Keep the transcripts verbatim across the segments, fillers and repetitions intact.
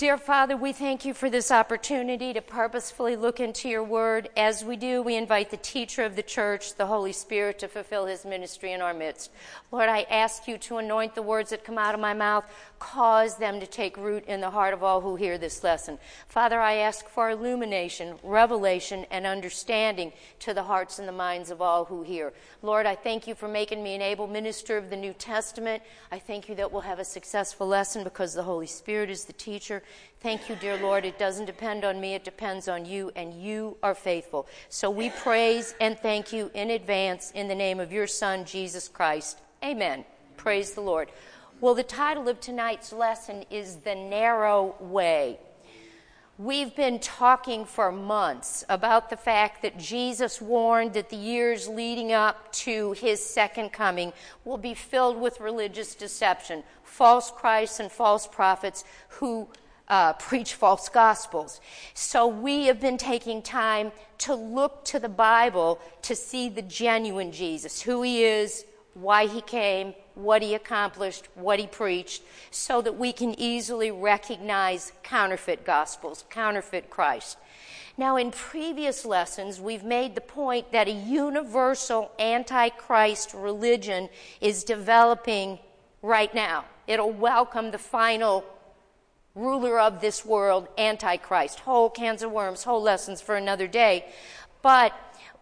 Dear Father, we thank you for this opportunity to purposefully look into your word. As we do, we invite the teacher of the church, the Holy Spirit, to fulfill his ministry in our midst. Lord, I ask you to anoint the words that come out of my mouth, cause them to take root in the heart of all who hear this lesson. Father, I ask for illumination, revelation, and understanding to the hearts and the minds of all who hear. Lord, I thank you for making me an able minister of the New Testament. I thank you that we'll have a successful lesson because the Holy Spirit is the teacher. Thank you, dear Lord. It doesn't depend on me. It depends on you, and you are faithful. So we praise and thank you in advance in the name of your Son, Jesus Christ. Amen. Praise the Lord. Well, the title of tonight's lesson is The Narrow Way. We've been talking for months about the fact that Jesus warned that the years leading up to his second coming will be filled with religious deception, false Christs and false prophets who uh, preach false gospels. So we have been taking time to look to the Bible to see the genuine Jesus, who he is, why he came, what he accomplished, what he preached, so that we can easily recognize counterfeit gospels, counterfeit Christ. Now, in previous lessons, we've made the point that a universal antichrist religion is developing right now. It'll welcome the final ruler of this world, Antichrist. Whole cans of worms, whole lessons for another day. But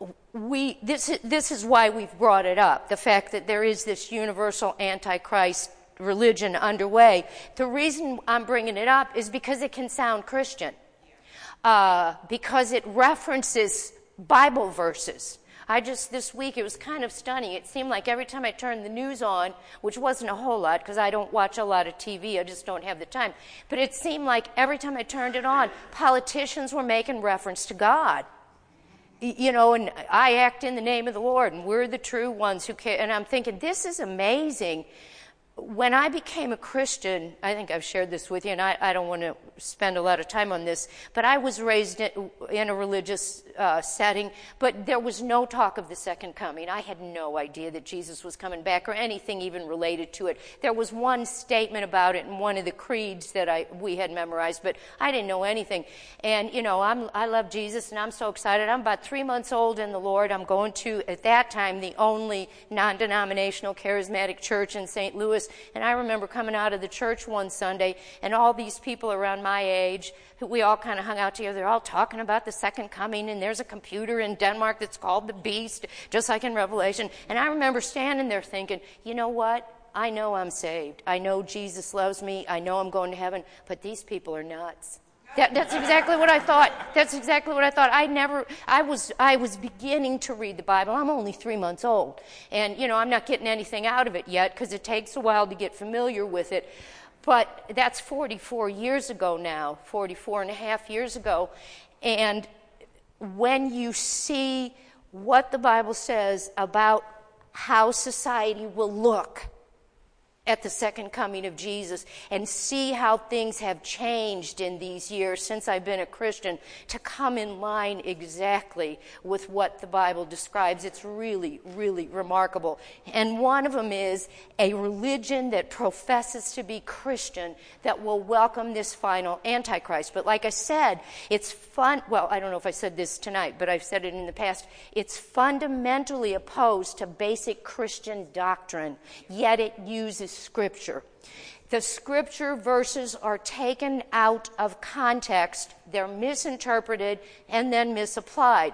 we this this is why we've brought it up, the fact that there is this universal antichrist religion underway. The reason I'm bringing it up is because it can sound Christian, uh, because it references Bible verses. I just, this week, it was kind of stunning. It seemed like every time I turned the news on, which wasn't a whole lot because I don't watch a lot of T V, I just don't have the time, but it seemed like every time I turned it on, politicians were making reference to God. You know, and I act in the name of the Lord, and we're the true ones who care. And I'm thinking, this is amazing. When I became a Christian, I think I've shared this with you, and I, I don't want to spend a lot of time on this, but I was raised in, in a religious uh, setting, but there was no talk of the second coming. I had no idea that Jesus was coming back or anything even related to it. There was one statement about it in one of the creeds that I we had memorized, but I didn't know anything. And, you know, I'm, I love Jesus, and I'm so excited. I'm about three months old in the Lord. I'm going to, at that time, the only non-denominational charismatic church in Saint Louis. And I remember coming out of the church one Sunday, and all these people around my age, who we all kind of hung out together, they're all talking about the second coming, and there's a computer in Denmark that's called the Beast, just like in Revelation. And I remember standing there thinking, you know what? I know I'm saved. I know Jesus loves me. I know I'm going to heaven, but these people are nuts. That, that's exactly what I thought. That's exactly what I thought. I never, I was, I was beginning to read the Bible. I'm only three months old. And, you know, I'm not getting anything out of it yet because it takes a while to get familiar with it. But that's forty-four years ago now, forty-four and a half years ago. And when you see what the Bible says about how society will look at the second coming of Jesus and see how things have changed in these years since I've been a Christian to come in line exactly with what the Bible describes. It's really, really remarkable. And one of them is a religion that professes to be Christian that will welcome this final Antichrist. But like I said, it's fun. Well, I don't know if I said this tonight, but I've said it in the past. It's fundamentally opposed to basic Christian doctrine, yet it uses Scripture. The Scripture verses are taken out of context, they're misinterpreted, and then misapplied.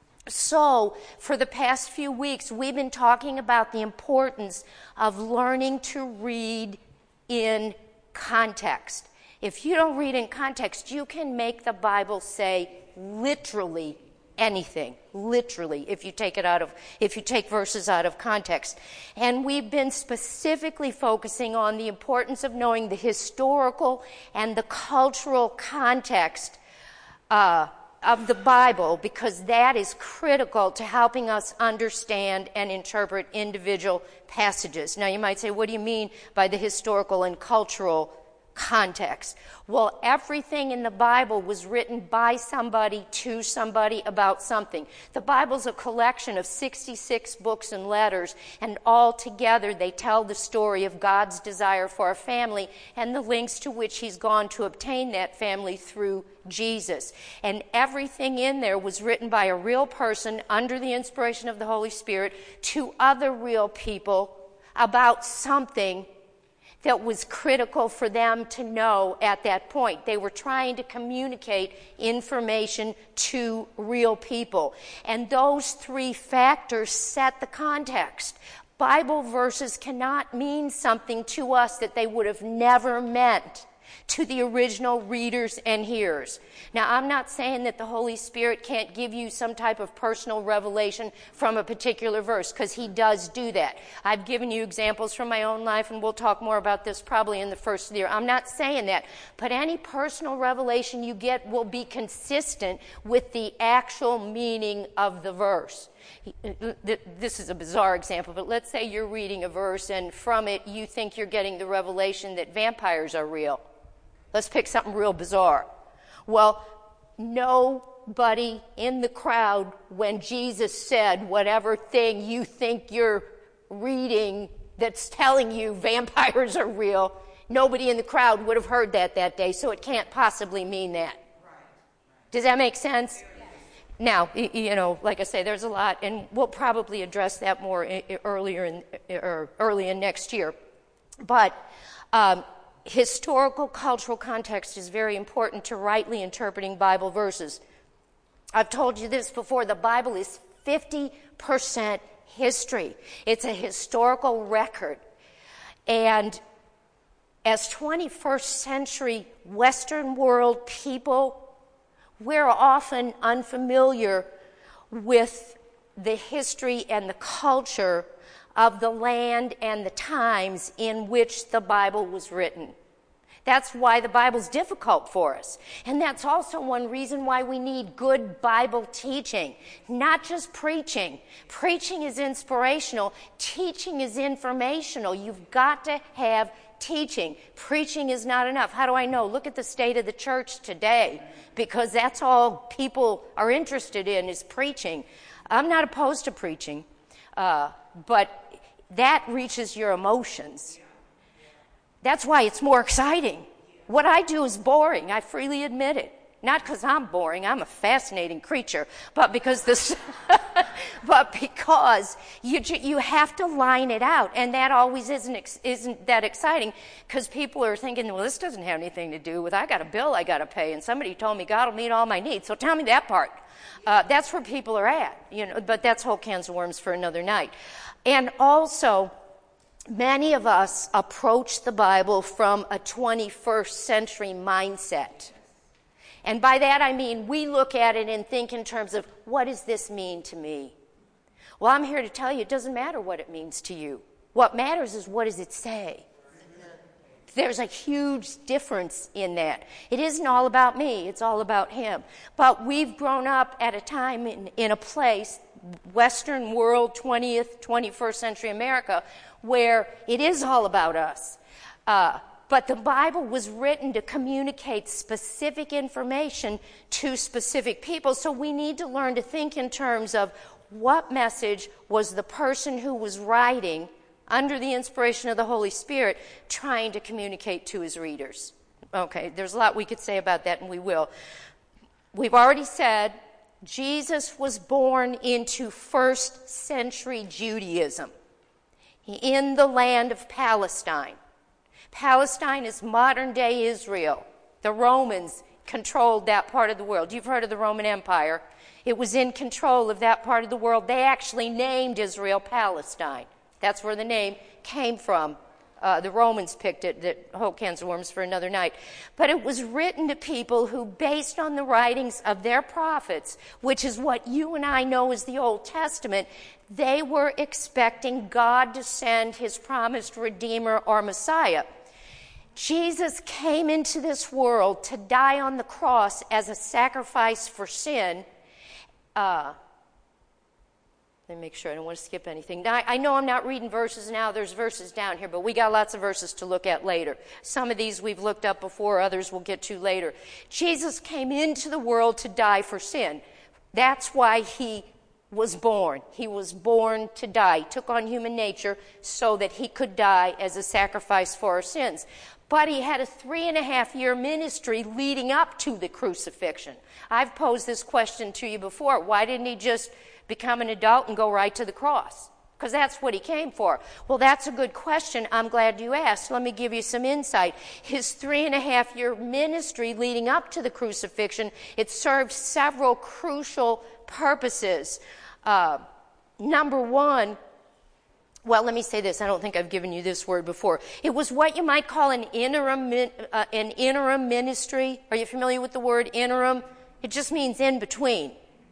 So, for the past few weeks, we've been talking about the importance of learning to read in context. If you don't read in context, you can make the Bible say literally anything, literally, if you take it out of, if you take verses out of context. And we've been specifically focusing on the importance of knowing the historical and the cultural context uh, of the Bible, because that is critical to helping us understand and interpret individual passages. Now, you might say, what do you mean by the historical and cultural context. Well, everything in the Bible was written by somebody to somebody about something. The Bible's a collection of sixty-six books and letters, and all together they tell the story of God's desire for a family and the lengths to which he's gone to obtain that family through Jesus. And everything in there was written by a real person under the inspiration of the Holy Spirit to other real people about something that was critical for them to know at that point. They were trying to communicate information to real people. And those three factors set the context. Bible verses cannot mean something to us that they would have never meant to the original readers and hearers. Now, I'm not saying that the Holy Spirit can't give you some type of personal revelation from a particular verse, because he does do that. I've given you examples from my own life, and we'll talk more about this probably in the first year. I'm not saying that, but any personal revelation you get will be consistent with the actual meaning of the verse. This is a bizarre example, but let's say you're reading a verse, and from it you think you're getting the revelation that vampires are real. Let's pick something real bizarre. Well, nobody in the crowd, when Jesus said whatever thing you think you're reading that's telling you vampires are real, nobody in the crowd would have heard that that day, so it can't possibly mean that. Does that make sense? Now, you know, like I say, there's a lot, and we'll probably address that more earlier in, or early in next year. But um, historical, cultural context is very important to rightly interpreting Bible verses. I've told you this before. The Bible is fifty percent history. It's a historical record. And as twenty-first century Western world people, we're often unfamiliar with the history and the culture of the land and the times in which the Bible was written. That's why the Bible's difficult for us. And that's also one reason why we need good Bible teaching, not just preaching. Preaching is inspirational. Teaching is informational. You've got to have teaching. Preaching is not enough. How do I know? Look at the state of the church today, because that's all people are interested in is preaching. I'm not opposed to preaching, uh, but that reaches your emotions. That's why it's more exciting. What I do is boring. I freely admit it. Not because I'm boring. I'm a fascinating creature, but because this, but because you you have to line it out, and that always isn't isn't that exciting, because people are thinking, well, this doesn't have anything to do with, I got a bill I got to pay, and somebody told me God will meet all my needs. So tell me that part. Uh, that's where people are at, you know. But that's whole cans of worms for another night. And also, many of us approach the Bible from a twenty-first century mindset. And by that I mean we look at it and think in terms of, what does this mean to me? Well, I'm here to tell you it doesn't matter what it means to you. What matters is, what does it say? There's a huge difference in that. It isn't all about me, it's all about him. But we've grown up at a time in, in a place, Western world, twentieth, twenty-first century America, where it is all about us. Uh, but the Bible was written to communicate specific information to specific people, so we need to learn to think in terms of what message was the person who was writing under the inspiration of the Holy Spirit trying to communicate to his readers. Okay, there's a lot we could say about that, and we will. We've already said Jesus was born into first century Judaism in the land of Palestine. Palestine is modern-day Israel. The Romans controlled that part of the world. You've heard of the Roman Empire. It was in control of that part of the world. They actually named Israel Palestine. That's where the name came from. Uh, the Romans picked it, that whole cans of worms for another night. But it was written to people who, based on the writings of their prophets, which is what you and I know as the Old Testament, they were expecting God to send his promised Redeemer or Messiah. Jesus came into this world to die on the cross as a sacrifice for sin, uh, Let me make sure I don't want to skip anything. Now, I know I'm not reading verses now. There's verses down here, but we got lots of verses to look at later. Some of these we've looked up before, others we'll get to later. Jesus came into the world to die for sin. That's why he was born. He was born to die. He took on human nature so that he could die as a sacrifice for our sins. But he had a three and a half year ministry leading up to the crucifixion. I've posed this question to you before. Why didn't he just become an adult and go right to the cross? Because that's what he came for. Well, that's a good question. I'm glad you asked. Let me give you some insight. His three and a half year ministry leading up to the crucifixion, it served several crucial purposes. Uh, number one, well, let me say this. I don't think I've given you this word before. It was what you might call an interim, uh, an interim ministry. Are you familiar with the word interim? It just means in between.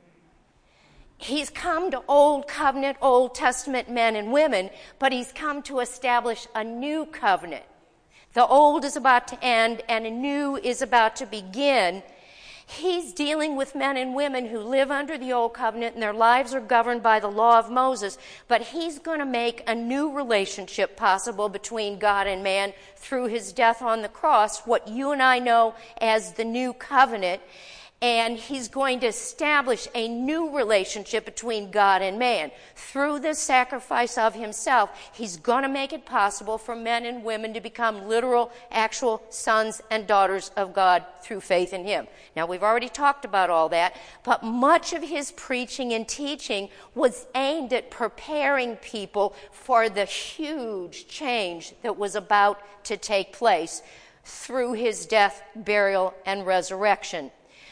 He's come to Old Covenant, Old Testament men and women, but he's come to establish a new covenant. The old is about to end and a new is about to begin. He's dealing with men and women who live under the old covenant and their lives are governed by the law of Moses, but he's going to make a new relationship possible between God and man through his death on the cross, what you and I know as the new covenant. And he's going to establish a new relationship between God and man. Through the sacrifice of himself, he's going to make it possible for men and women to become literal, actual sons and daughters of God through faith in him. Now, we've already talked about all that, but much of his preaching and teaching was aimed at preparing people for the huge change that was about to take place through his death, burial, and resurrection.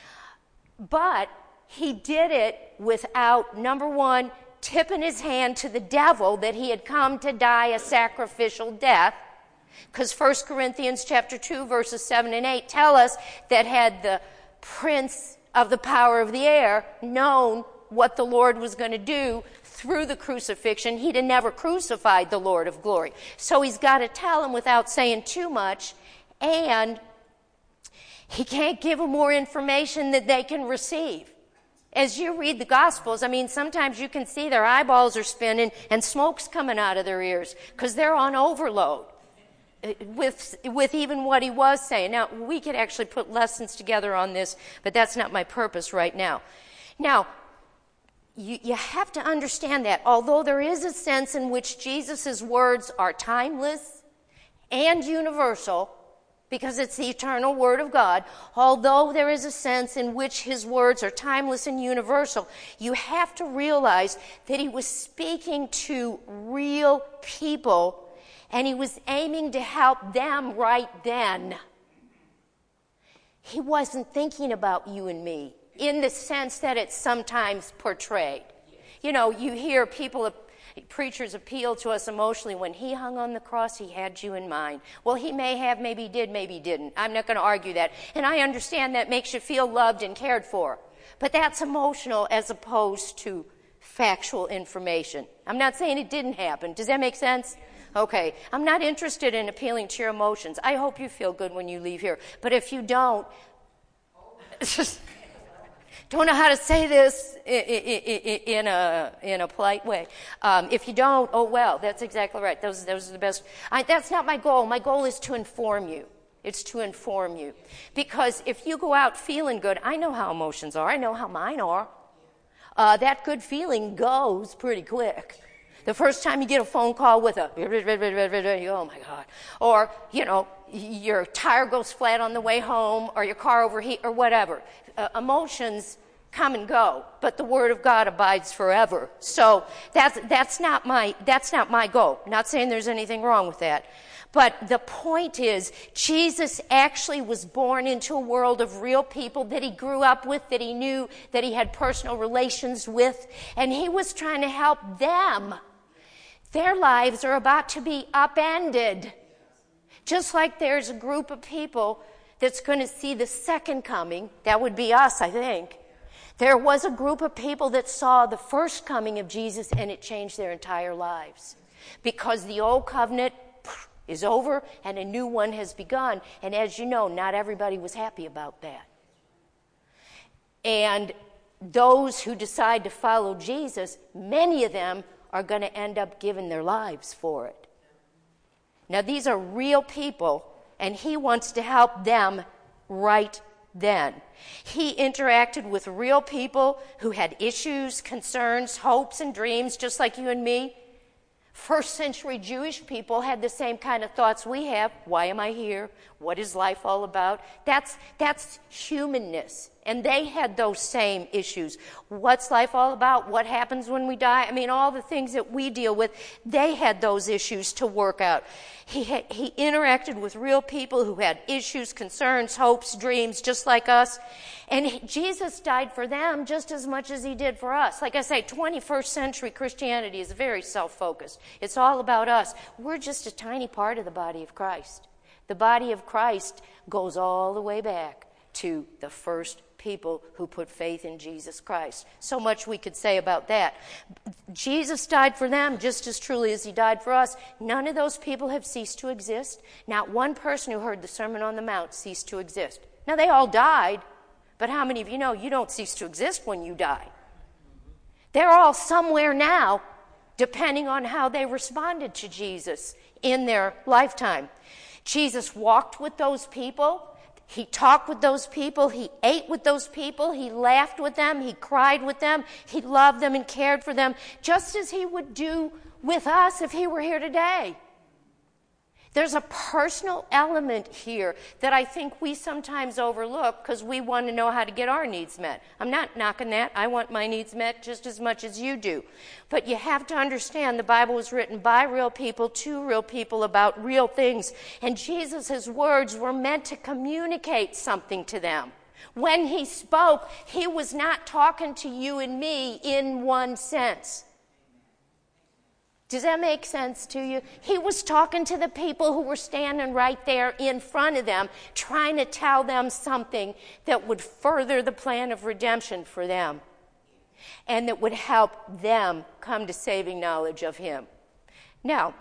But he did it without, number one, tipping his hand to the devil that he had come to die a sacrificial death. Because First Corinthians chapter two, verses seven and eight tell us that had the prince of the power of the air known what the Lord was going to do through the crucifixion, he'd have never crucified the Lord of glory. So he's got to tell him without saying too much, and he can't give them more information that they can receive. As you read the Gospels, I mean, sometimes you can see their eyeballs are spinning and smoke's coming out of their ears because they're on overload with, with even what he was saying. Now, we could actually put lessons together on this, but that's not my purpose right now. Now, you, you have to understand that although there is a sense in which Jesus' words are timeless and universal, because it's the eternal Word of God, although there is a sense in which his words are timeless and universal, you have to realize that he was speaking to real people, and he was aiming to help them right then. He wasn't thinking about you and me in the sense that it's sometimes portrayed. You know, you hear people preachers appeal to us emotionally. When he hung on the cross, he had you in mind. Well, he may have, maybe he did, maybe he didn't. I'm not going to argue that. And I understand that makes you feel loved and cared for. But that's emotional as opposed to factual information. I'm not saying it didn't happen. Does that make sense? Okay. I'm not interested in appealing to your emotions. I hope you feel good when you leave here. But if you don't, don't know how to say this in a in a polite way. Um, if you don't, oh well, that's exactly right. Those those are the best. I, that's not my goal. My goal is to inform you. It's to inform you. Because if you go out feeling good, I know how emotions are. I know how mine are. Uh, that good feeling goes pretty quick. The first time you get a phone call with a, you go, oh my God. Or, you know, your tire goes flat on the way home, or your car overheat, or whatever. Uh, emotions come and go, but the Word of God abides forever. So that's that's not my that's not my goal. Not saying there's anything wrong with that. But the point is, Jesus actually was born into a world of real people that he grew up with, that he knew, that he had personal relations with, and he was trying to help them. Their lives are about to be upended. Just like there's a group of people that's going to see the second coming. That would be us, I think. There was a group of people that saw the first coming of Jesus, and it changed their entire lives. Because the old covenant is over and a new one has begun. And as you know, not everybody was happy about that. And those who decide to follow Jesus, many of them are going to end up giving their lives for it. Now, these are real people, and he wants to help them right then. He interacted with real people who had issues, concerns, hopes, and dreams, just like you and me. First century Jewish people had the same kind of thoughts we have. Why am I here? What is life all about? That's, that's humanness. And they had those same issues. What's life all about? What happens when we die? I mean, all the things that we deal with, they had those issues to work out. He, had, he interacted with real people who had issues, concerns, hopes, dreams, just like us. And he, Jesus died for them just as much as he did for us. Like I say, twenty-first century Christianity is very self-focused. It's all about us. We're just a tiny part of the body of Christ. The body of Christ goes all the way back to the first people who put faith in Jesus Christ. So much we could say about that. Jesus died for them just as truly as he died for us. None of those people have ceased to exist. Not one person who heard the Sermon on the Mount ceased to exist. Now, they all died, but how many of you know you don't cease to exist when you die? They're all somewhere now, depending on how they responded to Jesus in their lifetime. Jesus walked with those people. He talked with those people. He ate with those people. He laughed with them. He cried with them. He loved them and cared for them, just as he would do with us if he were here today. There's a personal element here that I think we sometimes overlook because we want to know how to get our needs met. I'm not knocking that. I want my needs met just as much as you do. But you have to understand the Bible was written by real people, to real people, about real things. And Jesus' words were meant to communicate something to them. When he spoke, he was not talking to you and me in one sense. Does that make sense to you? He was talking to the people who were standing right there in front of them, trying to tell them something that would further the plan of redemption for them and that would help them come to saving knowledge of him. Now,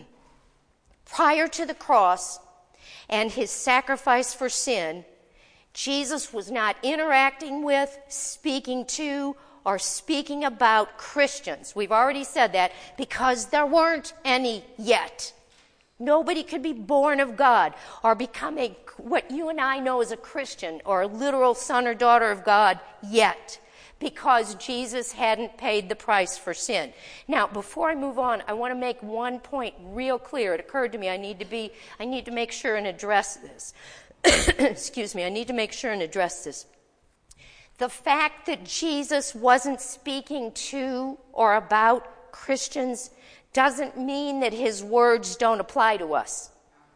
prior to the cross and his sacrifice for sin, Jesus was not interacting with, speaking to, or speaking about Christians. We've already said that because there weren't any yet. Nobody could be born of God or become a, what you and I know as a Christian or a literal son or daughter of God yet, because Jesus hadn't paid the price for sin. Now, before I move on, I want to make one point real clear. It occurred to me I need to be, I need to make sure and address this. Excuse me, I need to make sure and address this. The fact that Jesus wasn't speaking to or about Christians doesn't mean that his words don't apply to us,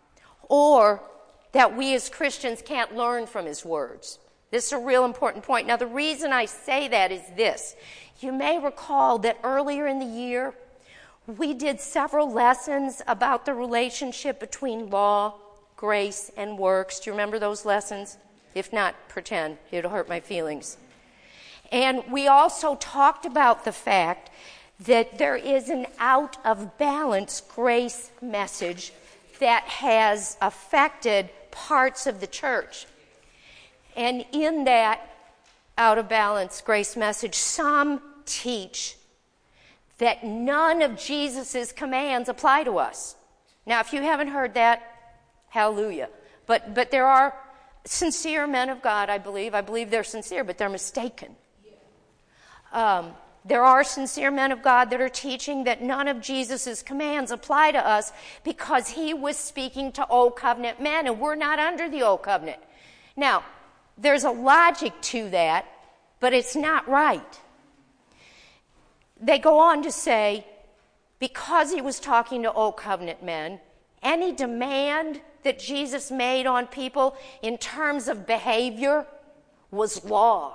or that we as Christians can't learn from his words. This is a real important point. Now, the reason I say that is this. You may recall that earlier in the year, we did several lessons about the relationship between law, grace, and works. Do you remember those lessons? If not, pretend. It'll hurt my feelings. And we also talked about the fact that there is an out-of-balance grace message that has affected parts of the church. And in that out-of-balance grace message, some teach that none of Jesus' commands apply to us. Now, if you haven't heard that, hallelujah. But, but there are sincere men of God, I believe. I believe they're sincere, but they're mistaken. Um, there are sincere men of God that are teaching that none of Jesus' commands apply to us because he was speaking to Old Covenant men, and we're not under the Old Covenant. Now, there's a logic to that, but it's not right. They go on to say, because he was talking to Old Covenant men, any demand that Jesus made on people in terms of behavior was law.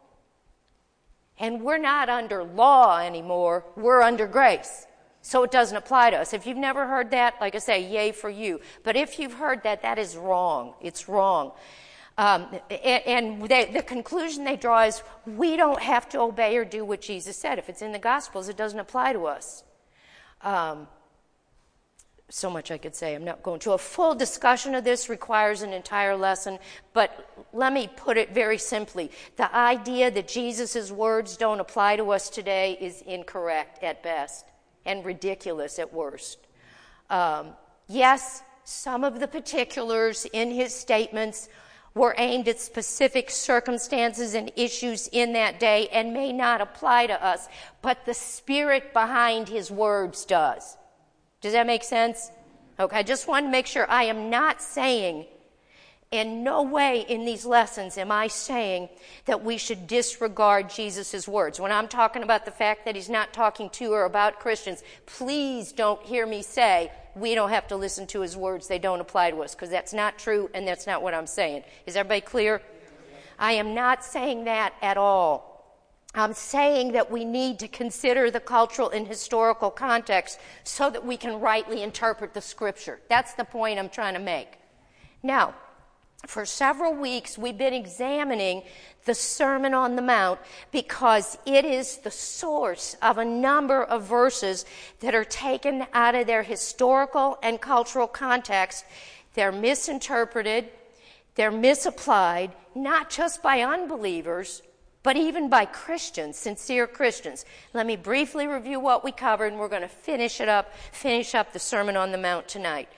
And we're not under law anymore, we're under grace. So it doesn't apply to us. If you've never heard that, like I say, yay for you. But if you've heard that, that is wrong. It's wrong. Um, and they, the conclusion they draw is we don't have to obey or do what Jesus said. If it's in the Gospels, it doesn't apply to us. Um, so much I could say. I'm not going to. A full discussion of this requires an entire lesson, but let me put it very simply. The idea that Jesus' words don't apply to us today is incorrect at best and ridiculous at worst. Um, yes, some of the particulars in his statements were aimed at specific circumstances and issues in that day and may not apply to us, but the spirit behind his words does. Does that make sense? Okay, I just want to make sure I am not saying, in no way in these lessons am I saying that we should disregard Jesus' words. When I'm talking about the fact that he's not talking to or about Christians, please don't hear me say we don't have to listen to his words, they don't apply to us, because that's not true and that's not what I'm saying. Is everybody clear? I am not saying that at all. I'm saying that we need to consider the cultural and historical context so that we can rightly interpret the Scripture. That's the point I'm trying to make. Now, for several weeks, we've been examining the Sermon on the Mount because it is the source of a number of verses that are taken out of their historical and cultural context. They're misinterpreted, they're misapplied, not just by unbelievers, but even by Christians, sincere Christians. Let me briefly review what we covered, and we're going to finish it up, finish up the Sermon on the Mount tonight.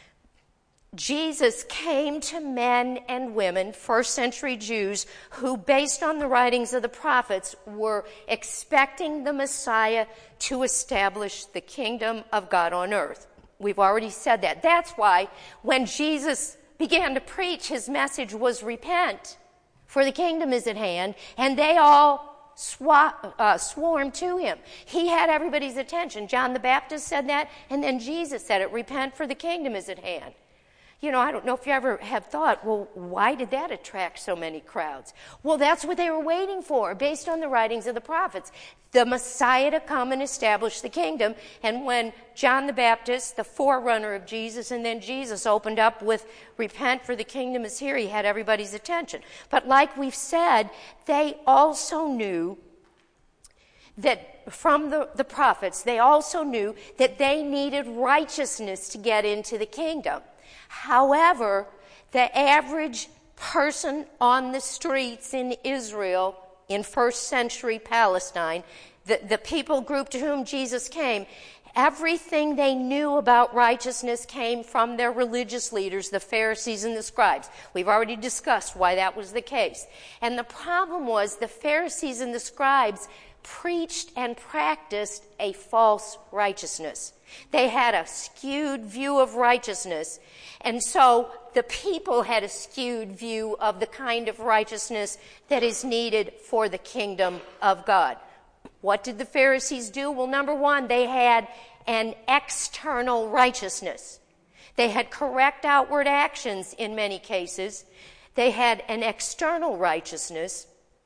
Jesus came to men and women, first century Jews, who, based on the writings of the prophets, were expecting the Messiah to establish the kingdom of God on earth. We've already said that. That's why when Jesus began to preach, his message was repent, for the kingdom is at hand, and they all swa- uh, swarmed to him. He had everybody's attention. John the Baptist said that, and then Jesus said it, repent, for the kingdom is at hand. You know, I don't know if you ever have thought, well, why did that attract so many crowds? Well, that's what they were waiting for, based on the writings of the prophets. The Messiah to come and establish the kingdom. And when John the Baptist, the forerunner of Jesus, and then Jesus opened up with, repent, for the kingdom is here, he had everybody's attention. But like we've said, they also knew that from the, the prophets, they also knew that they needed righteousness to get into the kingdom. However, the average person on the streets in Israel in first century Palestine, the, the people group to whom Jesus came, everything they knew about righteousness came from their religious leaders, the Pharisees and the scribes. We've already discussed why that was the case. And the problem was the Pharisees and the scribes preached and practiced a false righteousness. They had a skewed view of righteousness, and so the people had a skewed view of the kind of righteousness that is needed for the kingdom of God. What did the Pharisees do? Well, number one, they had an external righteousness. They had correct outward actions in many cases. They had an external righteousness.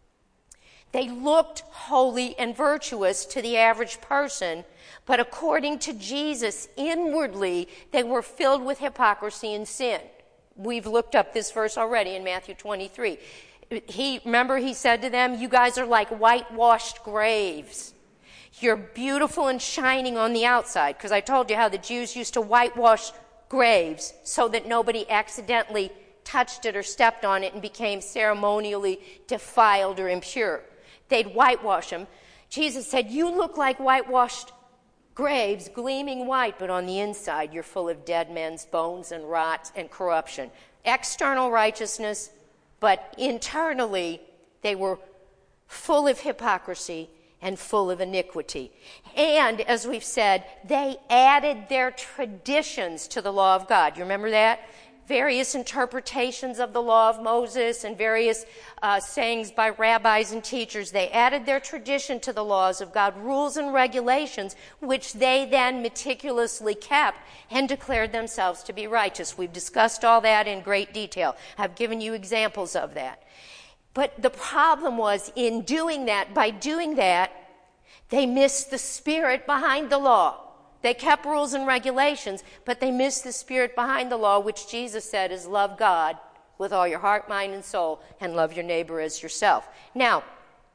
They looked holy and virtuous to the average person, but according to Jesus, inwardly, they were filled with hypocrisy and sin. We've looked up this verse already in Matthew twenty-three. He, remember he said to them, you guys are like whitewashed graves. You're beautiful and shining on the outside, because I told you how the Jews used to whitewash graves so that nobody accidentally touched it or stepped on it and became ceremonially defiled or impure. They'd whitewash them. Jesus said, you look like whitewashed graves, gleaming white, but on the inside you're full of dead men's bones and rot and corruption. External righteousness, but internally they were full of hypocrisy and full of iniquity. And, as we've said, they added their traditions to the law of God. You remember that? Various interpretations of the law of Moses and various uh, sayings by rabbis and teachers. They added their tradition to the laws of God, rules and regulations, which they then meticulously kept and declared themselves to be righteous. We've discussed all that in great detail. I've given you examples of that. But the problem was, in doing that, by doing that, they missed the spirit behind the law. They kept rules and regulations, but they missed the spirit behind the law, which Jesus said is love God with all your heart, mind, and soul, and love your neighbor as yourself. Now,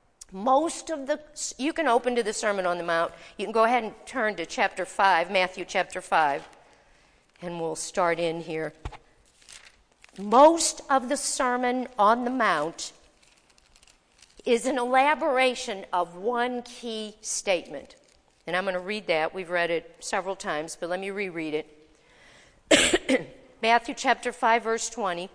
most of the, you can open to the Sermon on the Mount. You can go ahead and turn to chapter five, Matthew chapter five. and we'll start in here. Most of the Sermon on the Mount is an elaboration of one key statement. And I'm going to read that. We've read it several times, but let me reread it. Matthew chapter five, verse twenty.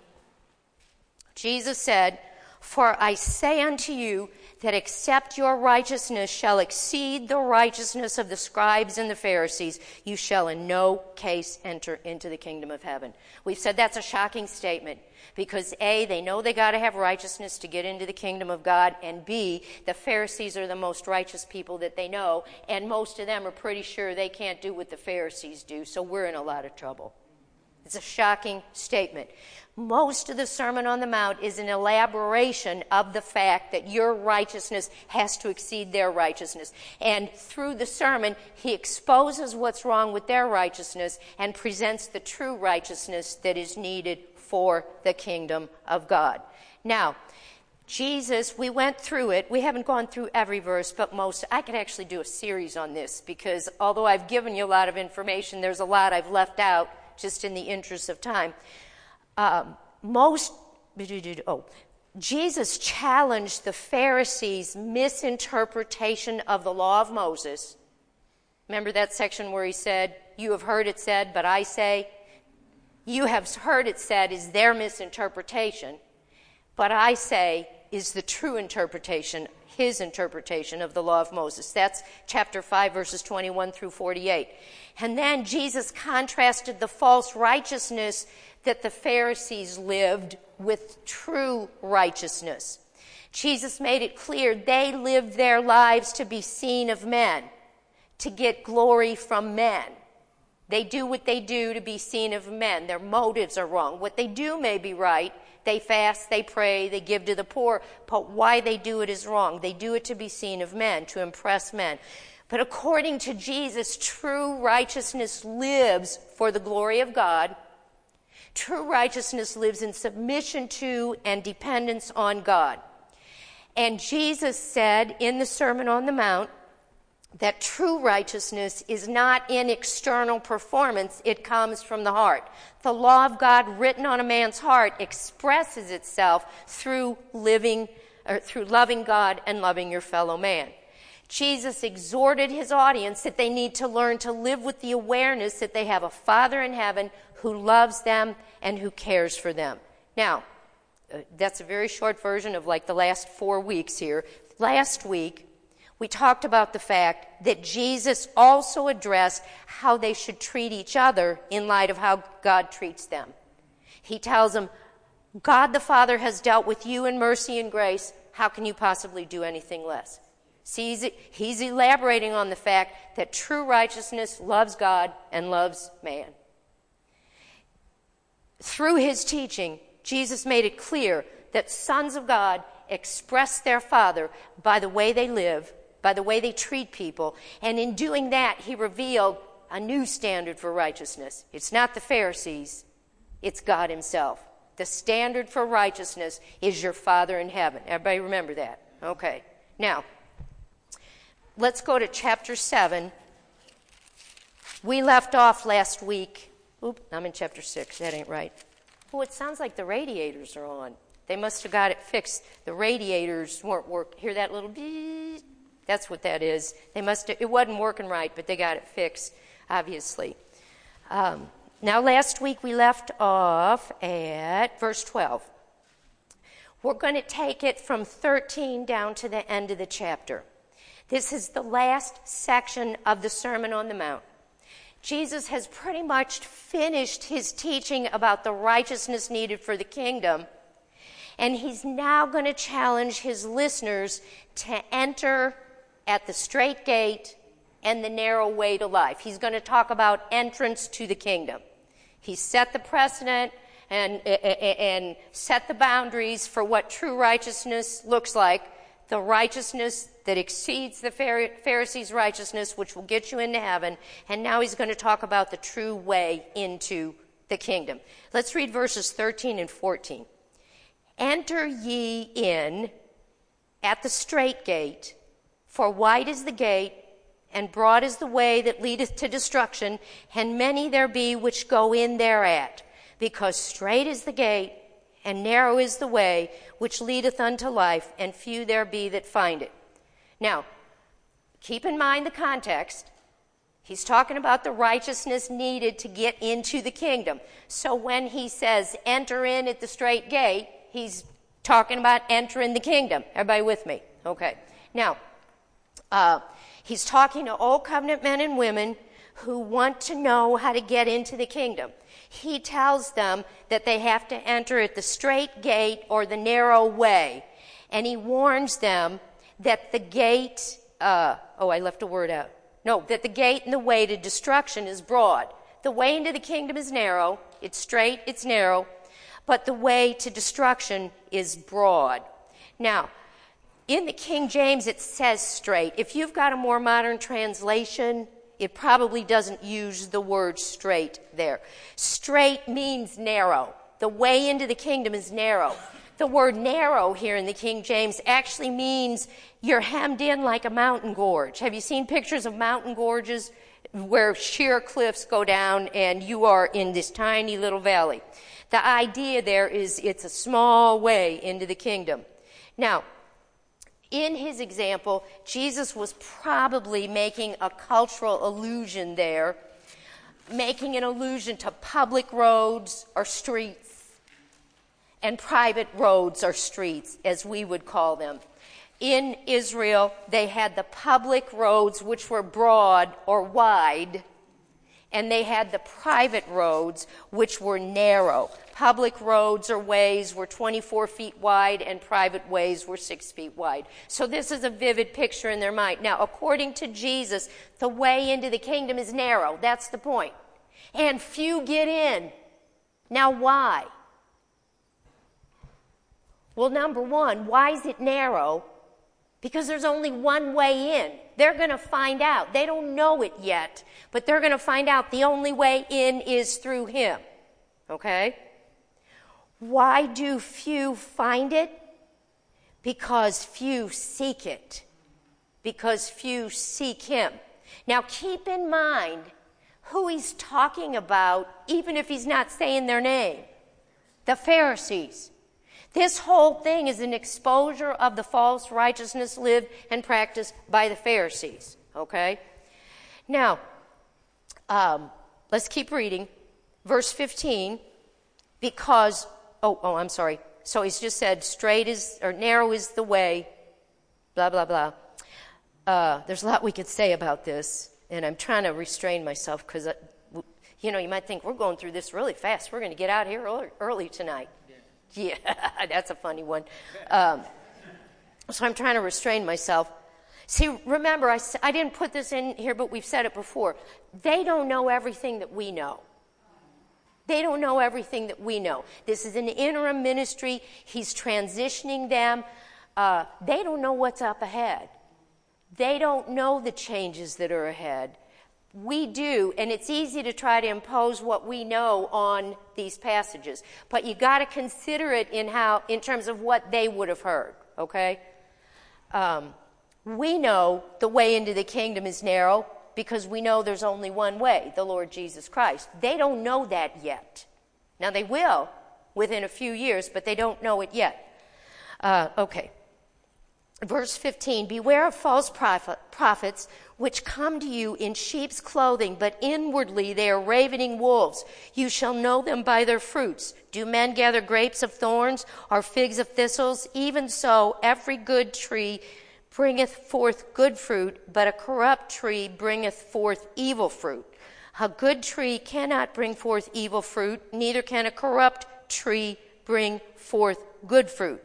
Jesus said, "For I say unto you that except your righteousness shall exceed the righteousness of the scribes and the Pharisees, you shall in no case enter into the kingdom of heaven." We've said that's a shocking statement because A, they know they got to have righteousness to get into the kingdom of God, and B, the Pharisees are the most righteous people that they know, and most of them are pretty sure they can't do what the Pharisees do, so we're in a lot of trouble. It's a shocking statement. Most of the Sermon on the Mount is an elaboration of the fact that your righteousness has to exceed their righteousness. And through the sermon, he exposes what's wrong with their righteousness and presents the true righteousness that is needed for the kingdom of God. Now, Jesus, we went through it. We haven't gone through every verse, but most. I could actually do a series on this because although I've given you a lot of information, there's a lot I've left out just in the interest of time. Um, most, oh, Jesus challenged the Pharisees' misinterpretation of the law of Moses. Remember that section where he said, "You have heard it said, but I say," "You have heard it said" is their misinterpretation, but I say is the true interpretation, his interpretation of the law of Moses. That's chapter five, verses twenty-one through forty-eight. And then Jesus contrasted the false righteousness that the Pharisees lived with true righteousness. Jesus made it clear they lived their lives to be seen of men, to get glory from men. They do what they do to be seen of men. Their motives are wrong. What they do may be right. They fast, they pray, they give to the poor, but why they do it is wrong. They do it to be seen of men, to impress men. But according to Jesus, true righteousness lives for the glory of God. True righteousness lives in submission to and dependence on God. And Jesus said in the Sermon on the Mount that true righteousness is not in external performance, it comes from the heart. The law of God written on a man's heart expresses itself through living, or through loving God and loving your fellow man. Jesus exhorted his audience that they need to learn to live with the awareness that they have a Father in heaven who loves them and who cares for them. Now, uh, that's a very short version of like the last four weeks here. Last week, we talked about the fact that Jesus also addressed how they should treat each other in light of how God treats them. He tells them, God the Father has dealt with you in mercy and grace. How can you possibly do anything less? See, he's, he's elaborating on the fact that true righteousness loves God and loves man. Through his teaching, Jesus made it clear that sons of God express their Father by the way they live, by the way they treat people, and in doing that, he revealed a new standard for righteousness. It's not the Pharisees, it's God himself. The standard for righteousness is your Father in heaven. Everybody remember that? Okay. Now, let's go to chapter seven. We left off last week. Oop, I'm in chapter six. That ain't right. Oh, it sounds like the radiators are on. They must have got it fixed. The radiators weren't working. Hear that little beep? That's what that is. They must have, it wasn't working right, but they got it fixed, obviously. Um, now, last week we left off at verse twelve. We're going to take it from thirteen down to the end of the chapter. This is the last section of the Sermon on the Mount. Jesus has pretty much finished his teaching about the righteousness needed for the kingdom, and he's now going to challenge his listeners to enter at the straight gate and the narrow way to life. He's going to talk about entrance to the kingdom. He set the precedent and, and set the boundaries for what true righteousness looks like, the righteousness that exceeds the Pharisees' righteousness, which will get you into heaven. And now he's going to talk about the true way into the kingdom. Let's read verses thirteen and fourteen. Enter ye in at the straight gate, for wide is the gate, and broad is the way that leadeth to destruction, and many there be which go in thereat. Because strait is the gate, and narrow is the way which leadeth unto life, and few there be that find it. Now, keep in mind the context. He's talking about the righteousness needed to get into the kingdom. So when he says, enter in at the strait gate, he's talking about entering the kingdom. Everybody with me? Okay. Now, uh, he's talking to old covenant men and women who want to know how to get into the kingdom. He tells them that they have to enter at the strait gate or the narrow way. And he warns them that the gate, uh, oh, I left a word out. No, that the gate and the way to destruction is broad. The way into the kingdom is narrow. It's straight, it's narrow. But the way to destruction is broad. Now, in the King James, it says straight. If you've got a more modern translation, it probably doesn't use the word straight there. Straight means narrow. The way into the kingdom is narrow. The word narrow here in the King James actually means you're hemmed in like a mountain gorge. Have you seen pictures of mountain gorges where sheer cliffs go down and you are in this tiny little valley? The idea there is it's a small way into the kingdom. Now, in his example, Jesus was probably making a cultural allusion there, making an allusion to public roads or streets and private roads or streets, as we would call them. In Israel, they had the public roads, which were broad or wide, and they had the private roads, which were narrow. Public roads or ways were twenty-four feet wide, and private ways were six feet wide. So this is a vivid picture in their mind. Now, according to Jesus, the way into the kingdom is narrow. That's the point. And few get in. Now, why? Well, number one, why is it narrow? Because there's only one way in. They're going to find out. They don't know it yet, but they're going to find out the only way in is through him. Okay? Why do few find it? Because few seek it. Because few seek him. Now, keep in mind who he's talking about, even if he's not saying their name. The Pharisees. This whole thing is an exposure of the false righteousness lived and practiced by the Pharisees. Okay? Now, um, let's keep reading. Verse fifteen, because, oh, oh, I'm sorry. So he's just said, straight is, or narrow is the way, blah, blah, blah. Uh, there's a lot we could say about this, and I'm trying to restrain myself because, uh, you know, you might think we're going through this really fast. We're going to get out here early, early tonight. Yeah, that's a funny one. Um, so I'm trying to restrain myself. See, remember, I, I didn't put this in here, but we've said it before. They don't know everything that we know. They don't know everything that we know. This is an interim ministry. He's transitioning them. Uh, they don't know what's up ahead. They don't know the changes that are ahead. We do, and it's easy to try to impose what we know on these passages. But you got to consider it in how, in terms of what they would have heard. Okay, um, we know the way into the kingdom is narrow because we know there's only one way, the Lord Jesus Christ. They don't know that yet. Now they will within a few years, but they don't know it yet. Uh, okay. Verse fifteen, beware of false prophet, prophets which come to you in sheep's clothing, but inwardly they are ravening wolves. You shall know them by their fruits. Do men gather grapes of thorns or figs of thistles? Even so, every good tree bringeth forth good fruit, but a corrupt tree bringeth forth evil fruit. A good tree cannot bring forth evil fruit, neither can a corrupt tree bring forth good fruit.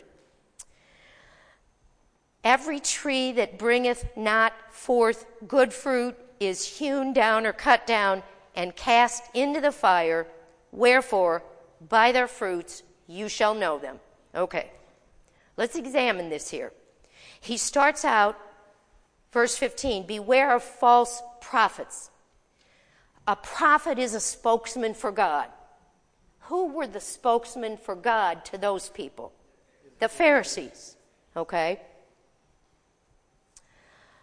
Every tree that bringeth not forth good fruit is hewn down or cut down and cast into the fire. Wherefore, by their fruits you shall know them. Okay, let's examine this here. He starts out, verse fifteen, beware of false prophets. A prophet is a spokesman for God. Who were the spokesmen for God to those people? The Pharisees, okay?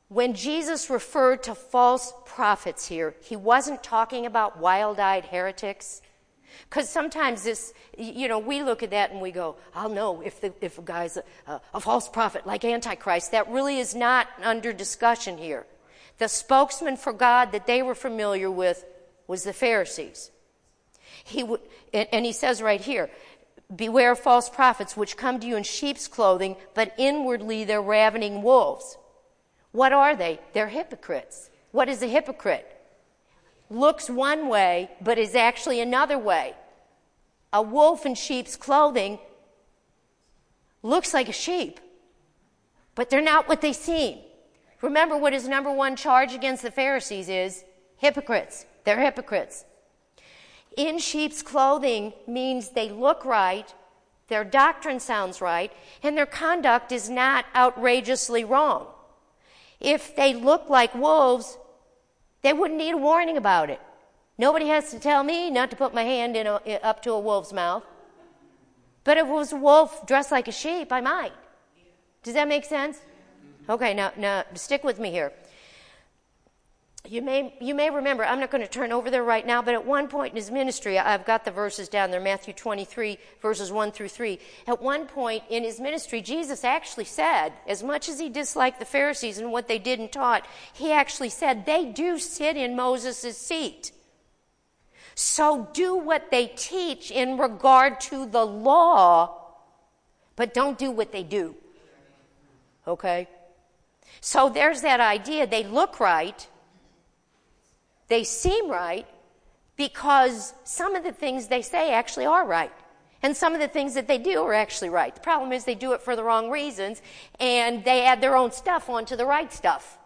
When Jesus referred to false prophets here, he wasn't talking about wild-eyed heretics. Because sometimes this, you know, we look at that and we go, I'll know if the, if a guy's a, a, a false prophet like Antichrist. That really is not under discussion here. The spokesman for God that they were familiar with was the Pharisees. He w- and, and he says right here, beware of false prophets which come to you in sheep's clothing, but inwardly they're ravening wolves. What are they? They're hypocrites. What is a hypocrite? Looks one way, but is actually another way. A wolf in sheep's clothing looks like a sheep, but they're not what they seem. Remember what his number one charge against the Pharisees is? Hypocrites. They're hypocrites. In sheep's clothing means they look right, their doctrine sounds right, and their conduct is not outrageously wrong. If they look like wolves, they wouldn't need a warning about it. Nobody has to tell me not to put my hand in a, up to a wolf's mouth. But if it was a wolf dressed like a sheep, I might. Does that make sense? Okay, now, now stick with me here. You may, you may remember, I'm not going to turn over there right now, but at one point in his ministry, I've got the verses down there, Matthew twenty-three, verses one through three. At one point in his ministry, Jesus actually said, as much as he disliked the Pharisees and what they did and taught, he actually said, they do sit in Moses' seat. So do what they teach in regard to the law, but don't do what they do. Okay? So there's that idea. They look right. They seem right because some of the things they say actually are right. And some of the things that they do are actually right. The problem is they do it for the wrong reasons, and they add their own stuff onto the right stuff.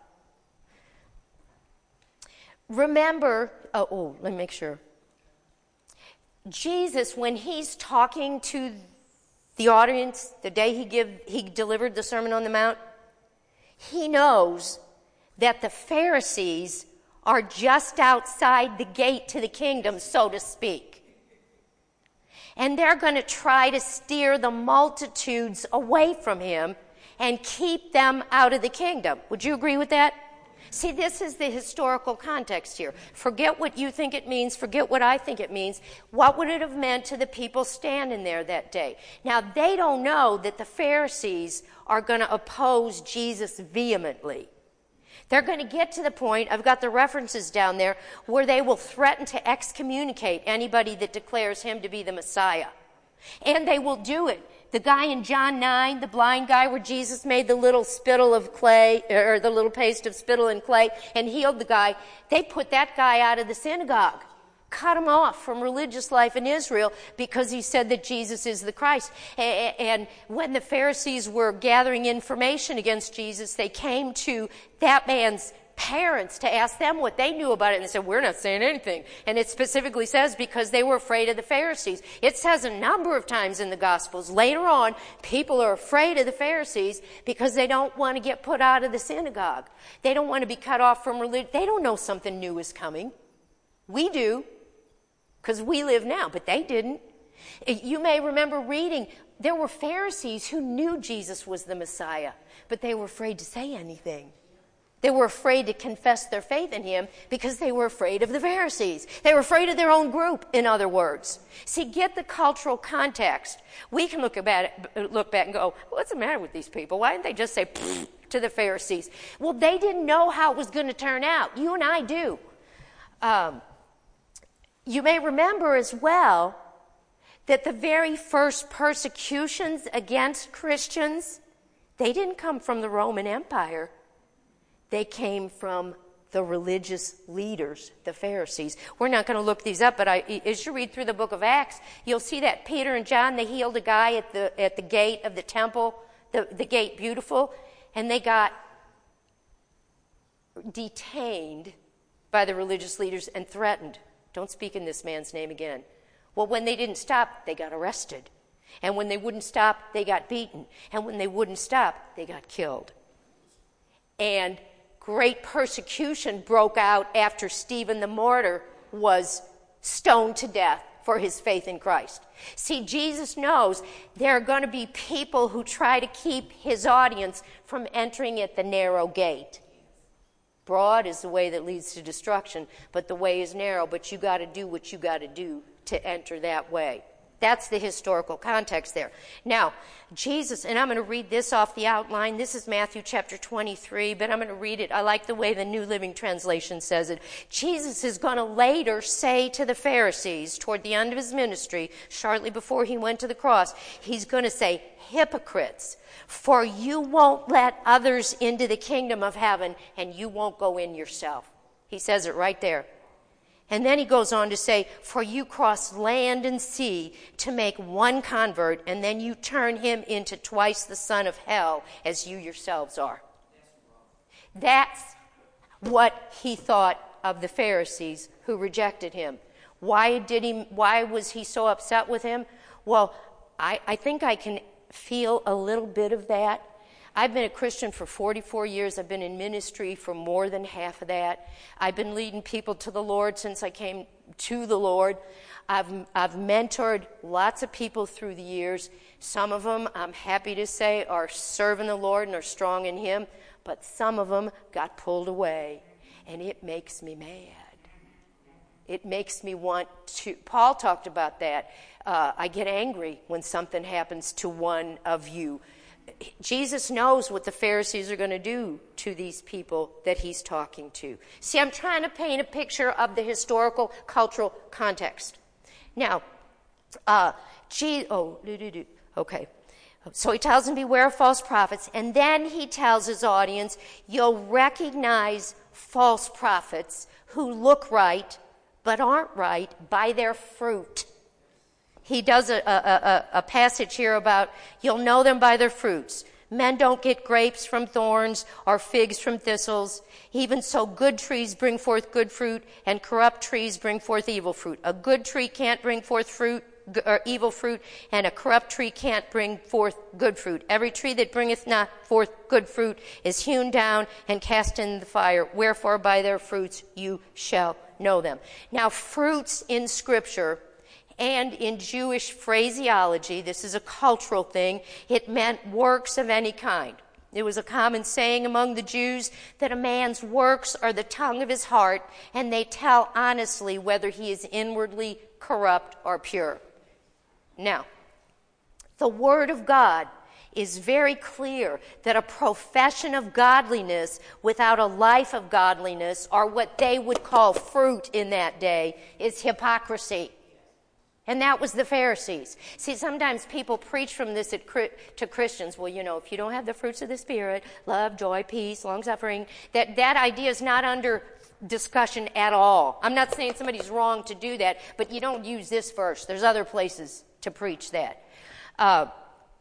Remember, oh, oh let me make sure. Jesus, when he's talking to the audience the day he give, he delivered the Sermon on the Mount, he knows that the Pharisees are just outside the gate to the kingdom, so to speak. And they're going to try to steer the multitudes away from him and keep them out of the kingdom. Would you agree with that? See, this is the historical context here. Forget what you think it means. Forget what I think it means. What would it have meant to the people standing there that day? Now, they don't know that the Pharisees are going to oppose Jesus vehemently. They're going to get to the point, I've got the references down there, where they will threaten to excommunicate anybody that declares him to be the Messiah. And they will do it. The guy in John nine, the blind guy where Jesus made the little spittle of clay, or the little paste of spittle and clay, and healed the guy, they put that guy out of the synagogue. Cut him off from religious life in Israel because he said that Jesus is the Christ. And when the Pharisees were gathering information against Jesus, they came to that man's parents to ask them what they knew about it. And they said, we're not saying anything. And it specifically says because they were afraid of the Pharisees. It says a number of times in the Gospels. Later on, people are afraid of the Pharisees because they don't want to get put out of the synagogue. They don't want to be cut off from religion. They don't know something new is coming. We do. Because we live now, but they didn't. You may remember reading, there were Pharisees who knew Jesus was the Messiah, but they were afraid to say anything. They were afraid to confess their faith in him because they were afraid of the Pharisees. They were afraid of their own group, in other words. See, get the cultural context. We can look, about it, look back and go, what's the matter with these people? Why didn't they just say to the Pharisees? Well, they didn't know how it was going to turn out. You and I do. Um, You may remember as well that the very first persecutions against Christians, they didn't come from the Roman Empire. They came from the religious leaders, the Pharisees. We're not going to look these up, but I, as you read through the book of Acts, you'll see that Peter and John, they healed a guy at the at the gate of the temple, the, the gate beautiful, and they got detained by the religious leaders and threatened. Don't speak in this man's name again. Well, when they didn't stop, they got arrested. And when they wouldn't stop, they got beaten. And when they wouldn't stop, they got killed. And great persecution broke out after Stephen the martyr was stoned to death for his faith in Christ. See, Jesus knows there are going to be people who try to keep his audience from entering at the narrow gate. Broad is the way that leads to destruction, but the way is narrow, but you got to do what you got to do to enter that way. That's the historical context there. Now, Jesus, and I'm going to read this off the outline. This is Matthew chapter twenty-three, but I'm going to read it. I like the way the New Living Translation says it. Jesus is going to later say to the Pharisees toward the end of his ministry, shortly before he went to the cross, he's going to say, hypocrites, for you won't let others into the kingdom of heaven, and you won't go in yourself. He says it right there. And then he goes on to say, for you cross land and sea to make one convert, and then you turn him into twice the son of hell as you yourselves are. That's what he thought of the Pharisees who rejected him. Why did he? Why was he so upset with him? Well, I, I think I can feel a little bit of that. I've been a Christian for forty-four years. I've been in ministry for more than half of that. I've been leading people to the Lord since I came to the Lord. I've, I've mentored lots of people through the years. Some of them, I'm happy to say, are serving the Lord and are strong in him. But some of them got pulled away, and it makes me mad. It makes me want to. Paul talked about that. Uh, I get angry when something happens to one of you. Jesus knows what the Pharisees are going to do to these people that he's talking to. See, I'm trying to paint a picture of the historical, cultural context. Now, uh, gee, oh, do, do, do. Okay. So he tells them, beware of false prophets. And then he tells his audience, you'll recognize false prophets who look right but aren't right by their fruit. He does a, a, a, a passage here about, you'll know them by their fruits. Men don't get grapes from thorns or figs from thistles. Even so, good trees bring forth good fruit, and corrupt trees bring forth evil fruit. A good tree can't bring forth fruit or evil fruit, and a corrupt tree can't bring forth good fruit. Every tree that bringeth not forth good fruit is hewn down and cast in the fire. Wherefore, by their fruits you shall know them. Now, fruits in Scripture and in Jewish phraseology, this is a cultural thing, it meant works of any kind. It was a common saying among the Jews that a man's works are the tongue of his heart, and they tell honestly whether he is inwardly corrupt or pure. Now, the Word of God is very clear that a profession of godliness without a life of godliness, or what they would call fruit in that day, is hypocrisy. And that was the Pharisees. See, sometimes people preach from this at, to Christians. Well, you know, if you don't have the fruits of the Spirit, love, joy, peace, long-suffering, that, that idea is not under discussion at all. I'm not saying somebody's wrong to do that, but you don't use this verse. There's other places to preach that. Uh,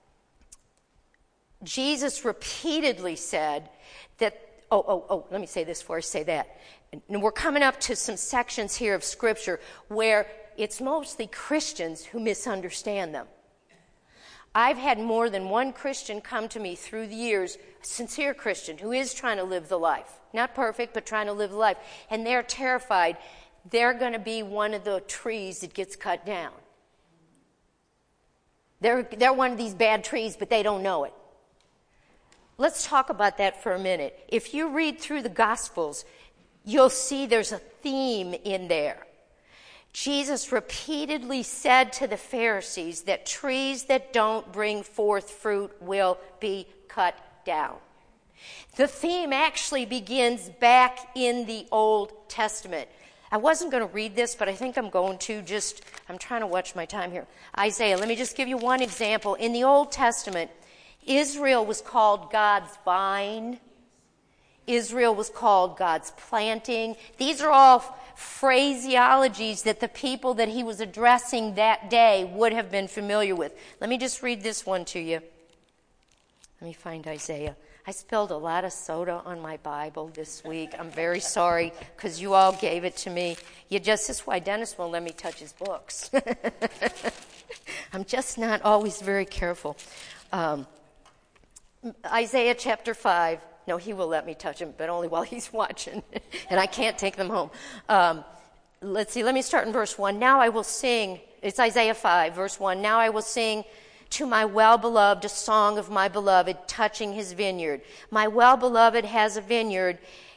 Jesus repeatedly said that, oh, oh, oh, let me say this before I say that. And we're coming up to some sections here of Scripture where it's mostly Christians who misunderstand them. I've had more than one Christian come to me through the years, a sincere Christian who is trying to live the life. Not perfect, but trying to live the life. And they're terrified they're going to be one of the trees that gets cut down. They're, they're one of these bad trees, but they don't know it. Let's talk about that for a minute. If you read through the Gospels, you'll see there's a theme in there. Jesus repeatedly said to the Pharisees that trees that don't bring forth fruit will be cut down. The theme actually begins back in the Old Testament. I wasn't going to read this, but I think I'm going to just, I'm trying to watch my time here. Isaiah, let me just give you one example. In the Old Testament, Israel was called God's vine. Israel was called God's planting. These are all phraseologies that the people that he was addressing that day would have been familiar with. Let me just read this one to you. Let me find Isaiah. I spilled a lot of soda on my Bible this week. I'm very sorry because you all gave it to me. You just, this is why Dennis won't let me touch his books. I'm just not always very careful. Um, Isaiah chapter five. No, he will let me touch them, but only while he's watching, and I can't take them home. Um, let's see, let me start in verse one. Now I will sing, it's Isaiah five, verse one. Now I will sing to my well-beloved a song of my beloved touching his vineyard. My well-beloved has a vineyard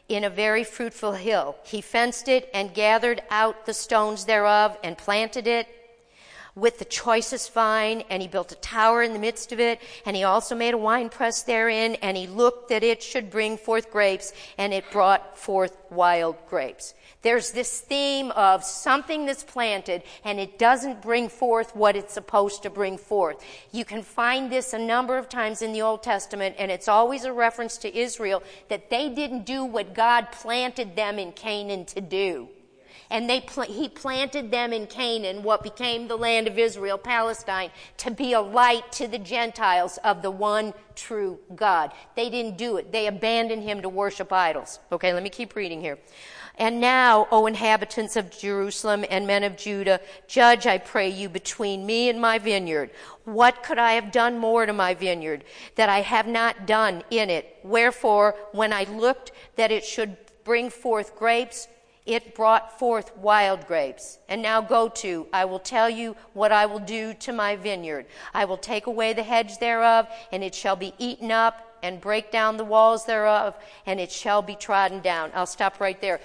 in a very fruitful hill. He fenced it and gathered out the stones thereof and planted it with the choicest vine, and he built a tower in the midst of it, and he also made a winepress therein, and he looked that it should bring forth grapes, and it brought forth wild grapes. There's this theme of something that's planted, and it doesn't bring forth what it's supposed to bring forth. You can find this a number of times in the Old Testament, and it's always a reference to Israel, that they didn't do what God planted them in Canaan to do. And they pl- he planted them in Canaan, what became the land of Israel, Palestine, to be a light to the Gentiles of the one true God. They didn't do it. They abandoned him to worship idols. Okay, let me keep reading here. And now, O inhabitants of Jerusalem and men of Judah, judge, I pray you, between me and my vineyard. What could I have done more to my vineyard that I have not done in it? Wherefore, when I looked that it should bring forth grapes, it brought forth wild grapes. And now go to, I will tell you what I will do to my vineyard. I will take away the hedge thereof, and it shall be eaten up, and break down the walls thereof, and it shall be trodden down. I'll stop right there.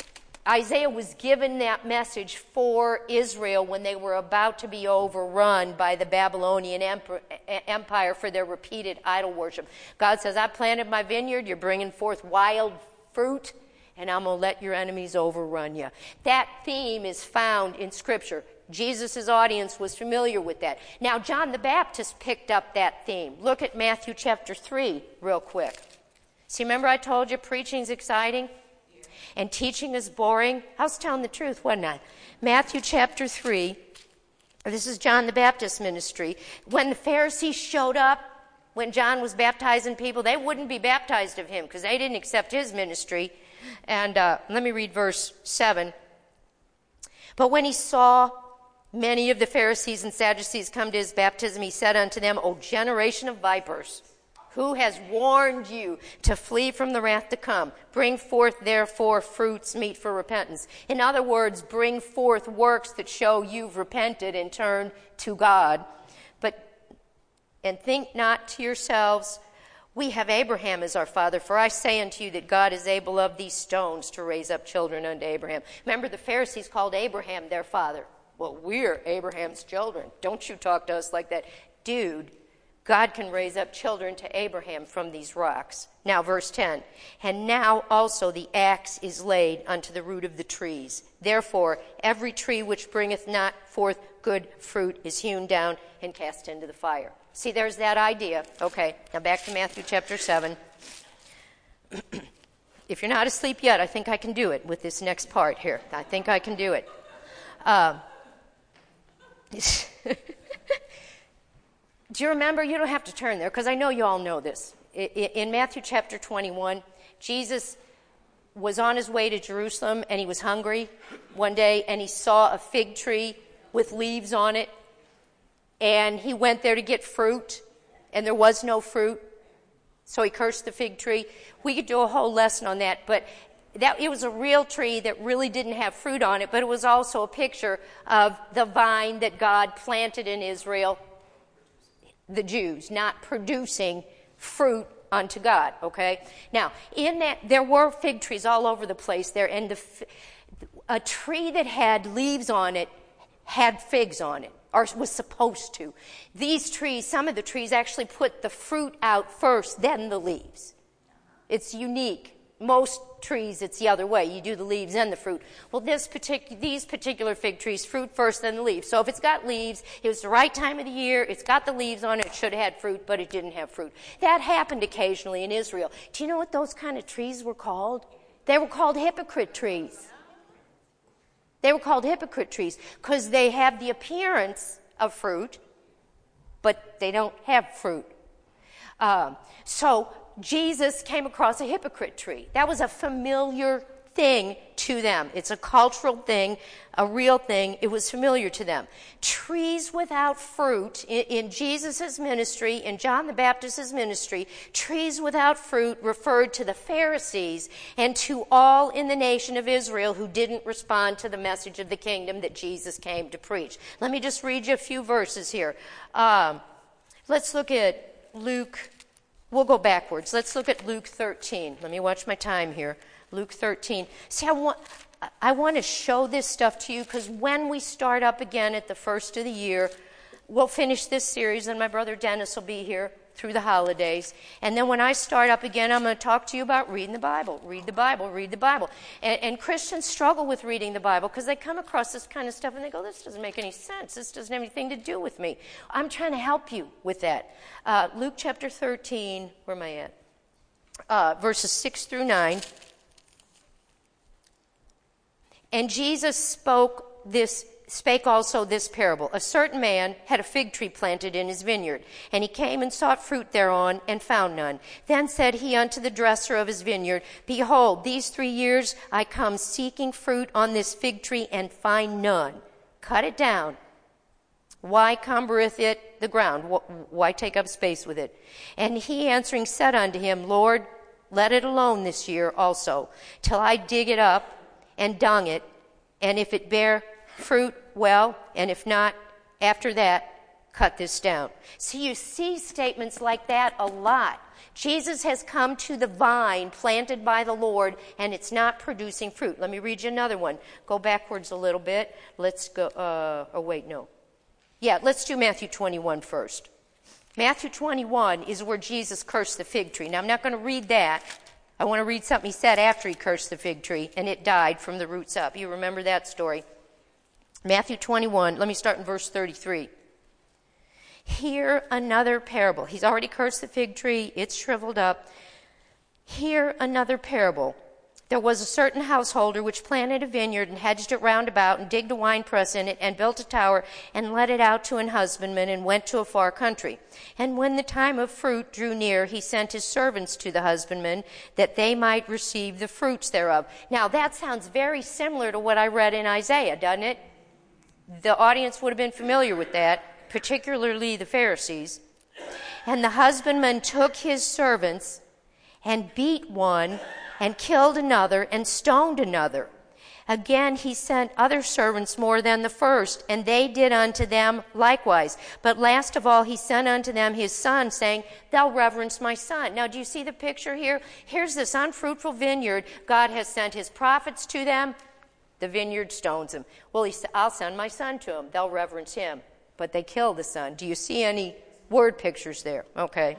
Isaiah was given that message for Israel when they were about to be overrun by the Babylonian Empire for their repeated idol worship. God says, I planted my vineyard, you're bringing forth wild fruit, and I'm going to let your enemies overrun you. That theme is found in Scripture. Jesus' audience was familiar with that. Now, John the Baptist picked up that theme. Look at Matthew chapter three real quick. See, remember I told you preaching's exciting and teaching is boring? I was telling the truth, wasn't I? Matthew chapter three, this is John the Baptist ministry. When the Pharisees showed up, when John was baptizing people, they wouldn't be baptized of him because they didn't accept his ministry. And uh, let me read verse seven. But when he saw many of the Pharisees and Sadducees come to his baptism, he said unto them, O generation of vipers, who has warned you to flee from the wrath to come? Bring forth therefore fruits meet for repentance. In other words, bring forth works that show you've repented and turned to God. But, and think not to yourselves, we have Abraham as our father, for I say unto you that God is able of these stones to raise up children unto Abraham. Remember, the Pharisees called Abraham their father. Well, we're Abraham's children. Don't you talk to us like that. Dude, God can raise up children to Abraham from these rocks. Now, verse ten. And now also the axe is laid unto the root of the trees. Therefore, every tree which bringeth not forth good fruit is hewn down and cast into the fire. See, there's that idea. Okay, now back to Matthew chapter seven. If you're not asleep yet, I think I can do it with this next part here. I think I can do it. Uh, do you remember? You don't have to turn there because I know you all know this. In Matthew chapter twenty-one, Jesus was on his way to Jerusalem and he was hungry one day and he saw a fig tree with leaves on it. And he went there to get fruit, and there was no fruit, so he cursed the fig tree. We could do a whole lesson on that, but that it was a real tree that really didn't have fruit on it, but it was also a picture of the vine that God planted in Israel, the Jews, not producing fruit unto God, okay? Now, in that, there were fig trees all over the place there, and the, a tree that had leaves on it had figs on it. Or was supposed to. These trees, some of the trees actually put the fruit out first, then the leaves. It's unique. Most trees, it's the other way. You do the leaves and the fruit. Well, this partic- these particular fig trees, fruit first, then the leaves. So if it's got leaves, it was the right time of the year, it's got the leaves on it, it should have had fruit, but it didn't have fruit. That happened occasionally in Israel. Do you know what those kind of trees were called? They were called hypocrite trees. They were called hypocrite trees because they have the appearance of fruit, but they don't have fruit. Um, so Jesus came across a hypocrite tree. That was a familiar thing to them. It's a cultural thing, a real thing. It was familiar to them. Trees without fruit, in, in Jesus' ministry, in John the Baptist's ministry, trees without fruit referred to the Pharisees and to all in the nation of Israel who didn't respond to the message of the kingdom that Jesus came to preach. Let me just read you a few verses here. Um, let's look at Luke. We'll go backwards. Let's look at Luke thirteen. Let me watch my time here. Luke thirteen. See, I want, I want to show this stuff to you because when we start up again at the first of the year, we'll finish this series and my brother Dennis will be here through the holidays. And then when I start up again, I'm going to talk to you about reading the Bible. Read the Bible, read the Bible. And, and Christians struggle with reading the Bible because they come across this kind of stuff and they go, this doesn't make any sense. This doesn't have anything to do with me. I'm trying to help you with that. Uh, Luke chapter thirteen, where am I at? Uh, verses six through nine. And Jesus spoke this spake also this parable. A certain man had a fig tree planted in his vineyard, and he came and sought fruit thereon, and found none. Then said he unto the dresser of his vineyard, Behold, these three years I come seeking fruit on this fig tree, and find none. Cut it down. Why cumbereth it the ground? Why take up space with it? And he answering said unto him, Lord, let it alone this year also, till I dig it up and dung it, and if it bear fruit, well, and if not, after that, cut this down. So you see statements like that a lot. Jesus has come to the vine planted by the Lord, and it's not producing fruit. Let me read you another one. Go backwards a little bit. Let's go, uh, oh wait, no. Yeah, let's do Matthew twenty-one first. Matthew twenty-one is where Jesus cursed the fig tree. Now, I'm not going to read that. I want to read something he said after he cursed the fig tree, and it died from the roots up. You remember that story? Matthew twenty-one, let me start in verse thirty-three. Hear another parable. He's already cursed the fig tree. It's shriveled up. Hear another parable. There was a certain householder which planted a vineyard and hedged it round about and digged a winepress in it and built a tower and let it out to an husbandman and went to a far country. And when the time of fruit drew near, he sent his servants to the husbandman that they might receive the fruits thereof. Now that sounds very similar to what I read in Isaiah, doesn't it? The audience would have been familiar with that, particularly the Pharisees. And the husbandman took his servants and beat one and killed another and stoned another. Again he sent other servants more than the first, and they did unto them likewise. But last of all he sent unto them his son, saying, Thou reverence my son. Now do you see the picture here? Here's this unfruitful vineyard. God has sent his prophets to them. The vineyard stones him. Well, he said, I'll send my son to him. They'll reverence him. But they kill the son. Do you see any word pictures there? Okay.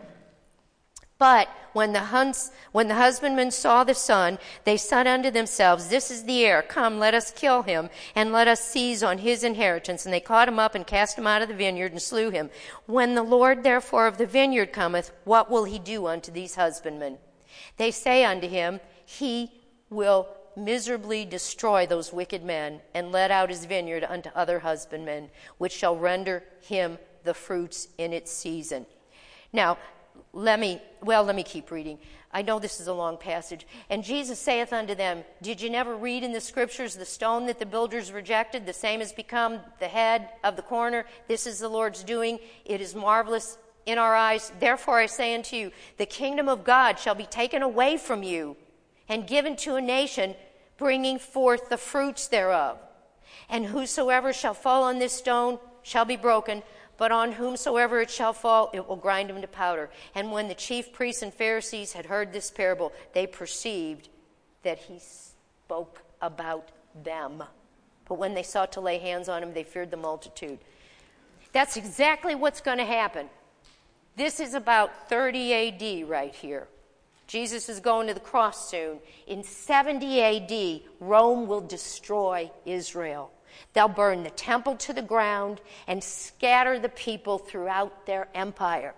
But when the, hunts, when the husbandmen saw the son, they said unto themselves, This is the heir. Come, let us kill him, and let us seize on his inheritance. And they caught him up and cast him out of the vineyard and slew him. When the Lord therefore of the vineyard cometh, what will he do unto these husbandmen? They say unto him, He will miserably destroy those wicked men, and let out his vineyard unto other husbandmen, which shall render him the fruits in its season. Now, let me, well, let me keep reading. I know this is a long passage. And Jesus saith unto them, Did you never read in the scriptures, the stone that the builders rejected, the same has become the head of the corner? This is the Lord's doing. It is marvelous in our eyes. Therefore I say unto you, the kingdom of God shall be taken away from you and given to a nation, bringing forth the fruits thereof. And whosoever shall fall on this stone shall be broken, but on whomsoever it shall fall, it will grind him to powder. And when the chief priests and Pharisees had heard this parable, they perceived that he spoke about them. But when they sought to lay hands on him, they feared the multitude. That's exactly what's going to happen. This is about thirty A D right here. Jesus is going to the cross soon. In seventy A D, Rome will destroy Israel. They'll burn the temple to the ground and scatter the people throughout their empire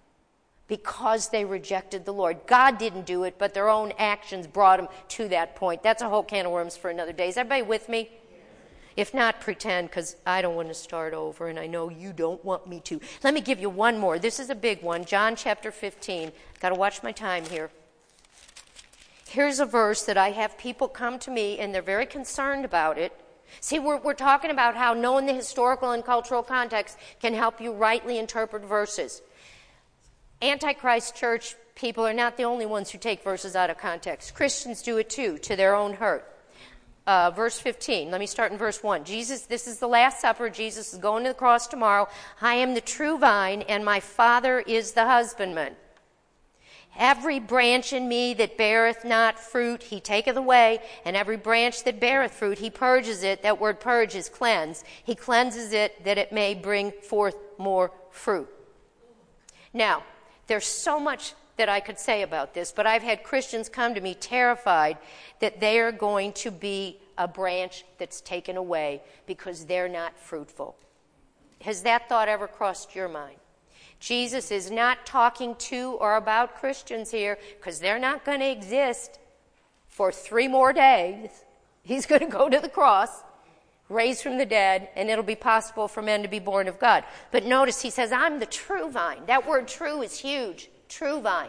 because they rejected the Lord. God didn't do it, but their own actions brought them to that point. That's a whole can of worms for another day. Is everybody with me? If not, pretend, because I don't want to start over, and I know you don't want me to. Let me give you one more. This is a big one. John chapter fifteen. Got to watch my time here. Here's a verse that I have people come to me, and they're very concerned about it. See, we're, we're talking about how knowing the historical and cultural context can help you rightly interpret verses. Antichrist church people are not the only ones who take verses out of context. Christians do it too, to their own hurt. Uh, verse fifteen, let me start in verse one. Jesus, this is the Last Supper. Jesus is going to the cross tomorrow. I am the true vine, and my Father is the husbandman. Every branch in me that beareth not fruit, he taketh away, and every branch that beareth fruit, he purges it. That word purge is cleanse. He cleanses it that it may bring forth more fruit. Now, there's so much that I could say about this, but I've had Christians come to me terrified that they are going to be a branch that's taken away because they're not fruitful. Has that thought ever crossed your mind? Jesus is not talking to or about Christians here because they're not going to exist for three more days. He's going to go to the cross, raised from the dead, and it'll be possible for men to be born of God. But notice he says, I'm the true vine. That word true is huge. True vine.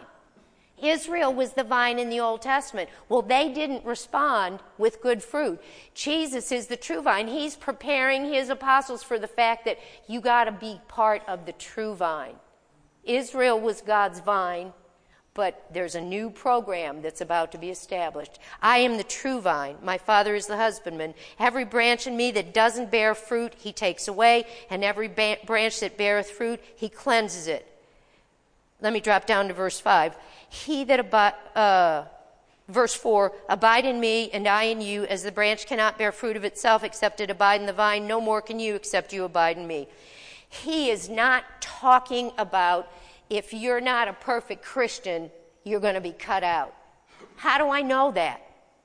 Israel was the vine in the Old Testament. Well, they didn't respond with good fruit. Jesus is the true vine. He's preparing his apostles for the fact that you got to be part of the true vine. Israel was God's vine, but there's a new program that's about to be established. I am the true vine. My Father is the husbandman. Every branch in me that doesn't bear fruit, he takes away, and every ba- branch that beareth fruit, he cleanses it. Let me drop down to verse five. He that abide, uh, verse four, abide in me and I in you, as the branch cannot bear fruit of itself except it abide in the vine, no more can you except you abide in me. He is not talking about if you're not a perfect Christian, you're going to be cut out. How do I know that?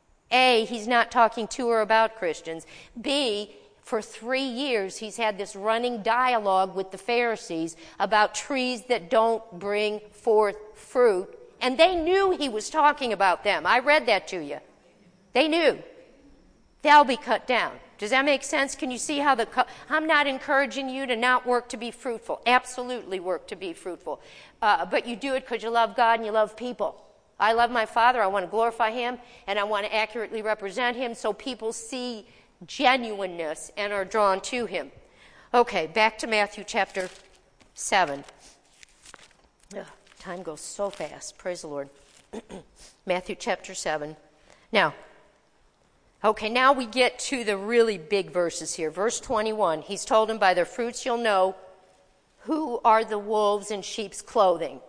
A, he's not talking to or about Christians. B, for three years, he's had this running dialogue with the Pharisees about trees that don't bring forth fruit. And they knew he was talking about them. I read that to you. They knew. They'll be cut down. Does that make sense? Can you see how the... Co- I'm not encouraging you to not work to be fruitful. Absolutely work to be fruitful. Uh, but you do it because you love God and you love people. I love my Father. I want to glorify him. And I want to accurately represent him so people see genuineness and are drawn to him. Okay, back to Matthew chapter seven. Ugh, time goes so fast. Praise the Lord. Matthew chapter seven. Now, okay, now we get to the really big verses here. Verse twenty-one, he's told them, by their fruits you'll know who are the wolves in sheep's clothing.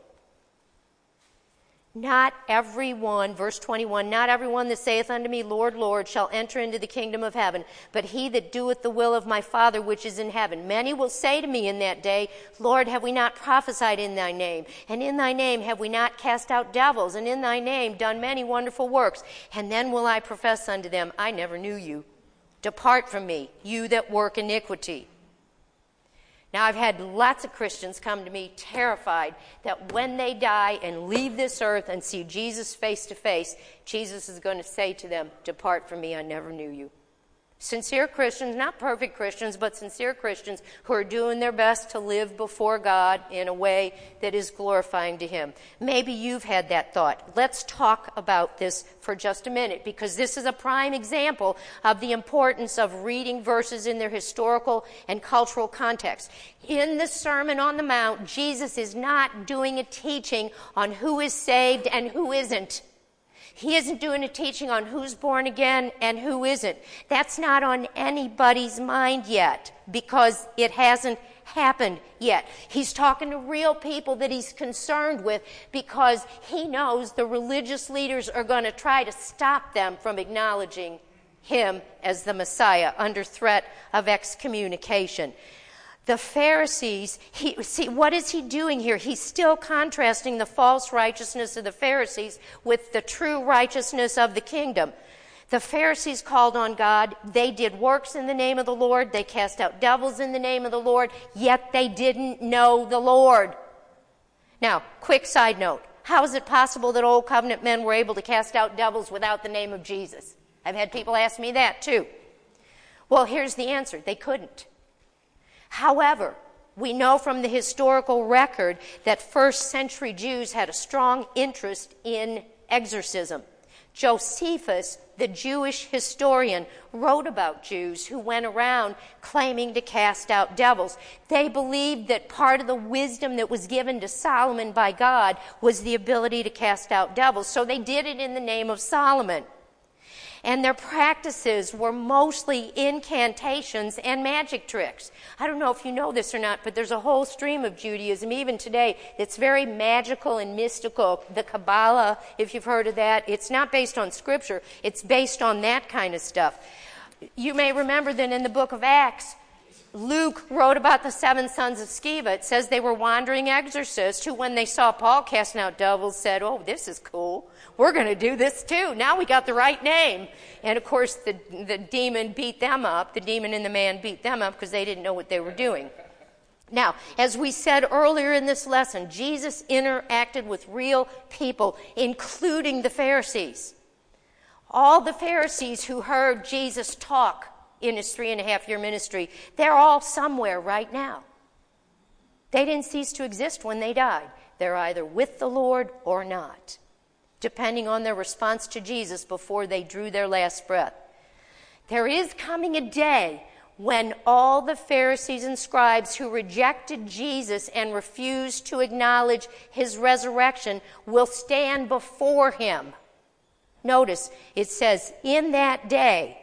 Not everyone, verse twenty-one, not everyone that saith unto me, Lord, Lord, shall enter into the kingdom of heaven, but he that doeth the will of my Father which is in heaven. Many will say to me in that day, Lord, have we not prophesied in thy name? And in thy name have we not cast out devils? And in thy name done many wonderful works? And then will I profess unto them, I never knew you. Depart from me, you that work iniquity. Now, I've had lots of Christians come to me terrified that when they die and leave this earth and see Jesus face to face, Jesus is going to say to them, depart from me, I never knew you. Sincere Christians, not perfect Christians, but sincere Christians who are doing their best to live before God in a way that is glorifying to him. Maybe you've had that thought. Let's talk about this for just a minute, because this is a prime example of the importance of reading verses in their historical and cultural context. In the Sermon on the Mount, Jesus is not doing a teaching on who is saved and who isn't. He isn't doing a teaching on who's born again and who isn't. That's not on anybody's mind yet, because it hasn't happened yet. He's talking to real people that he's concerned with, because he knows the religious leaders are going to try to stop them from acknowledging him as the Messiah under threat of excommunication. The Pharisees, he, see, what is he doing here? He's still contrasting the false righteousness of the Pharisees with the true righteousness of the kingdom. The Pharisees called on God. They did works in the name of the Lord. They cast out devils in the name of the Lord, yet they didn't know the Lord. Now, quick side note. How is it possible that Old Covenant men were able to cast out devils without the name of Jesus? I've had people ask me that too. Well, here's the answer. They couldn't. However, we know from the historical record that first century Jews had a strong interest in exorcism. Josephus, the Jewish historian, wrote about Jews who went around claiming to cast out devils. They believed that part of the wisdom that was given to Solomon by God was the ability to cast out devils. So they did it in the name of Solomon. And their practices were mostly incantations and magic tricks. I don't know if you know this or not, but there's a whole stream of Judaism, even today, that's very magical and mystical. The Kabbalah, if you've heard of that, it's not based on Scripture. It's based on that kind of stuff. You may remember that in the book of Acts, Luke wrote about the seven sons of Sceva. It says they were wandering exorcists who, when they saw Paul casting out devils, said, oh, this is cool. We're going to do this too. Now we got the right name. And of course, the, the demon beat them up. The demon and the man beat them up because they didn't know what they were doing. Now, as we said earlier in this lesson, Jesus interacted with real people, including the Pharisees. All the Pharisees who heard Jesus talk in his three and a half year ministry, they're all somewhere right now. They didn't cease to exist when they died. They're either with the Lord or not, depending on their response to Jesus before they drew their last breath. There is coming a day when all the Pharisees and scribes who rejected Jesus and refused to acknowledge his resurrection will stand before him. Notice, it says, in that day,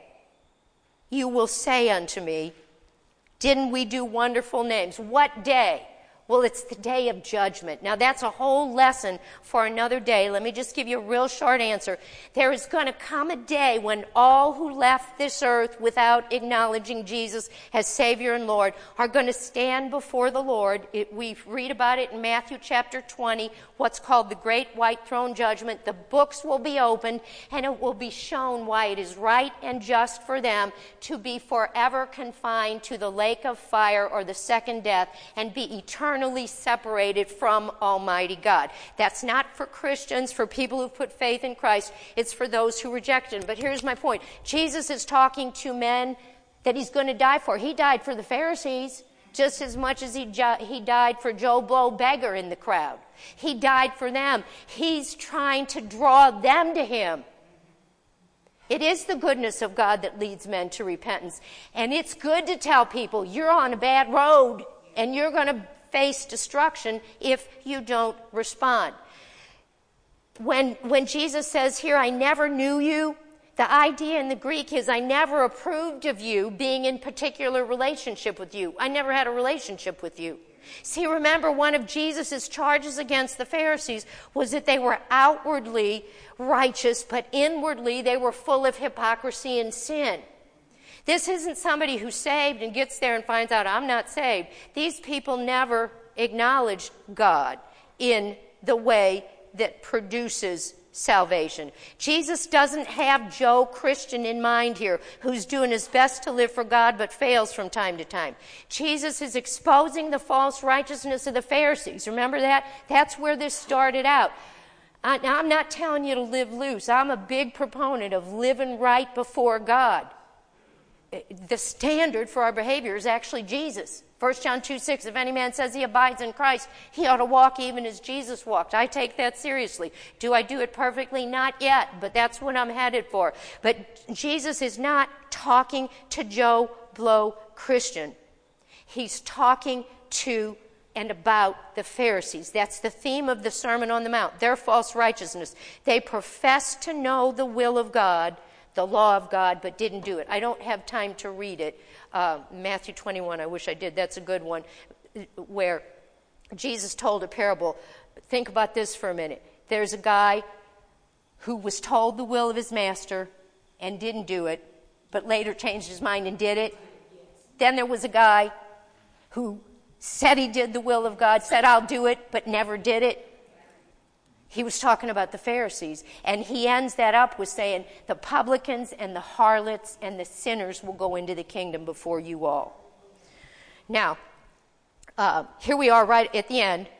you will say unto me, didn't we do wonderful names? What day? Well, it's the day of judgment. Now, that's a whole lesson for another day. Let me just give you a real short answer. There is going to come a day when all who left this earth without acknowledging Jesus as Savior and Lord are going to stand before the Lord. It, we read about it in Matthew chapter twenty, what's called the Great White Throne Judgment. The books will be opened, and it will be shown why it is right and just for them to be forever confined to the lake of fire or the second death and be eternal separated from Almighty God. That's not for Christians, for people who put faith in Christ. It's for those who reject him. But here's my point. Jesus is talking to men that he's going to die for. He died for the Pharisees just as much as he, jo- he died for Joe Blow beggar in the crowd. He died for them. He's trying to draw them to him. It is the goodness of God that leads men to repentance. And it's good to tell people you're on a bad road and you're going to face destruction if you don't respond. When, when Jesus says here, I never knew you, the idea in the Greek is I never approved of you being in particular relationship with you. I never had a relationship with you. See, remember, one of Jesus' charges against the Pharisees was that they were outwardly righteous, but inwardly they were full of hypocrisy and sin. This isn't somebody who's saved and gets there and finds out, I'm not saved. These people never acknowledged God in the way that produces salvation. Jesus doesn't have Joe Christian in mind here, who's doing his best to live for God but fails from time to time. Jesus is exposing the false righteousness of the Pharisees. Remember that? That's where this started out. I, I'm not telling you to live loose. I'm a big proponent of living right before God. The standard for our behavior is actually Jesus. First John two six, if any man says he abides in Christ, he ought to walk even as Jesus walked. I take that seriously. Do I do it perfectly? Not yet, but that's what I'm headed for. But Jesus is not talking to Joe Blow Christian. He's talking to and about the Pharisees. That's the theme of the Sermon on the Mount, their false righteousness. They profess to know the will of God, the law of God, but didn't do it. I don't have time to read it. Uh, Matthew twenty-one, I wish I did. That's a good one, where Jesus told a parable. Think about this for a minute. There's a guy who was told the will of his master and didn't do it, but later changed his mind and did it. Then there was a guy who said he did the will of God, said I'll do it, but never did it. He was talking about the Pharisees, and he ends that up with saying, the publicans and the harlots and the sinners will go into the kingdom before you all. Now, uh, here we are right at the end.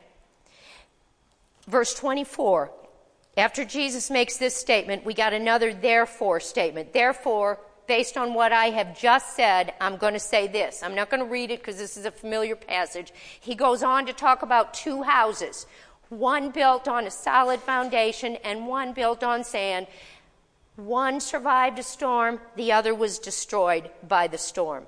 Verse twenty-four. After Jesus makes this statement, we got another therefore statement. Therefore, based on what I have just said, I'm going to say this. I'm not going to read it because this is a familiar passage. He goes on to talk about two houses. One built on a solid foundation and one built on sand. One survived a storm, the other was destroyed by the storm.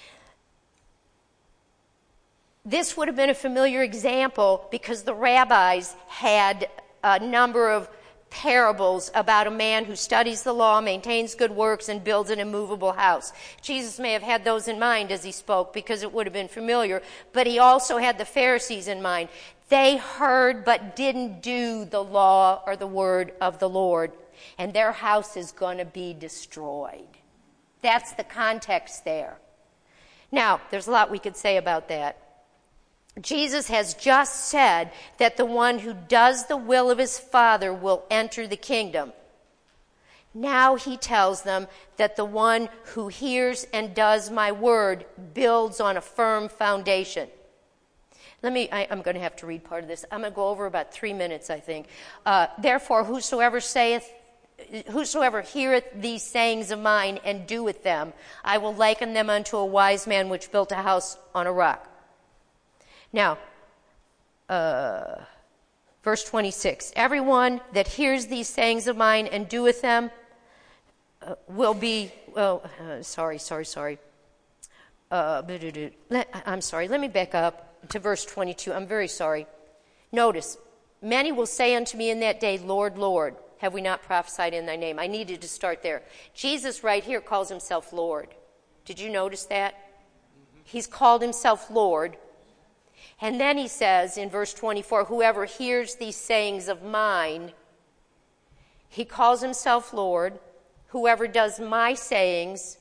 This would have been a familiar example because the rabbis had a number of parables about a man who studies the law, maintains good works, and builds an immovable house. Jesus may have had those in mind as he spoke because it would have been familiar, but he also had the Pharisees in mind. They heard but didn't do the law or the word of the Lord, and their house is going to be destroyed. That's the context there. Now, there's a lot we could say about that. Jesus has just said that the one who does the will of his Father will enter the kingdom. Now he tells them that the one who hears and does my word builds on a firm foundation. Let me, I, I'm going to have to read part of this. I'm going to go over about three minutes, I think. Uh, Therefore, whosoever saith, whosoever heareth these sayings of mine and doeth them, I will liken them unto a wise man which built a house on a rock. Now, uh, verse twenty-six, everyone that hears these sayings of mine and doeth them uh, will be, well, uh, sorry, sorry, sorry. Uh, I'm sorry, let me back up to verse twenty-two. I'm very sorry. Notice, many will say unto me in that day, Lord, Lord, have we not prophesied in thy name? I needed to start there. Jesus right here calls himself Lord. Did you notice that? He's called himself Lord. And then he says in verse twenty-four, whoever hears these sayings of mine, he calls himself Lord. Whoever does my sayings,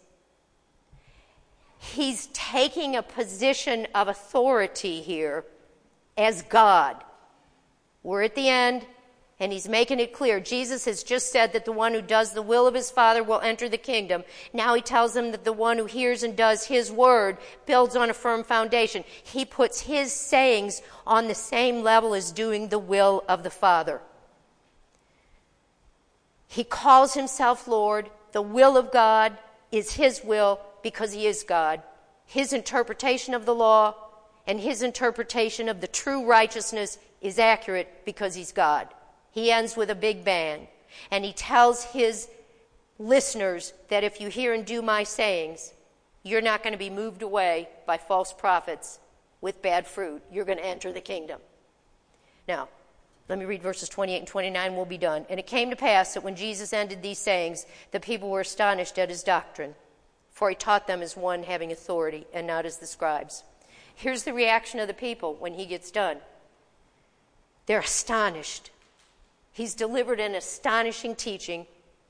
he's taking a position of authority here as God. We're at the end, and he's making it clear. Jesus has just said that the one who does the will of his Father will enter the kingdom. Now he tells them that the one who hears and does his word builds on a firm foundation. He puts his sayings on the same level as doing the will of the Father. He calls himself Lord. The will of God is his will because he is God. His interpretation of the law and his interpretation of the true righteousness is accurate because he's God. He ends with a big bang, and he tells his listeners that if you hear and do my sayings, you're not going to be moved away by false prophets with bad fruit. You're going to enter the kingdom. Now, let me read verses twenty-eight and twenty-nine, we'll be done. And it came to pass that when Jesus ended these sayings, the people were astonished at his doctrine, for he taught them as one having authority and not as the scribes. Here's the reaction of the people when he gets done. They're astonished. He's delivered an astonishing teaching,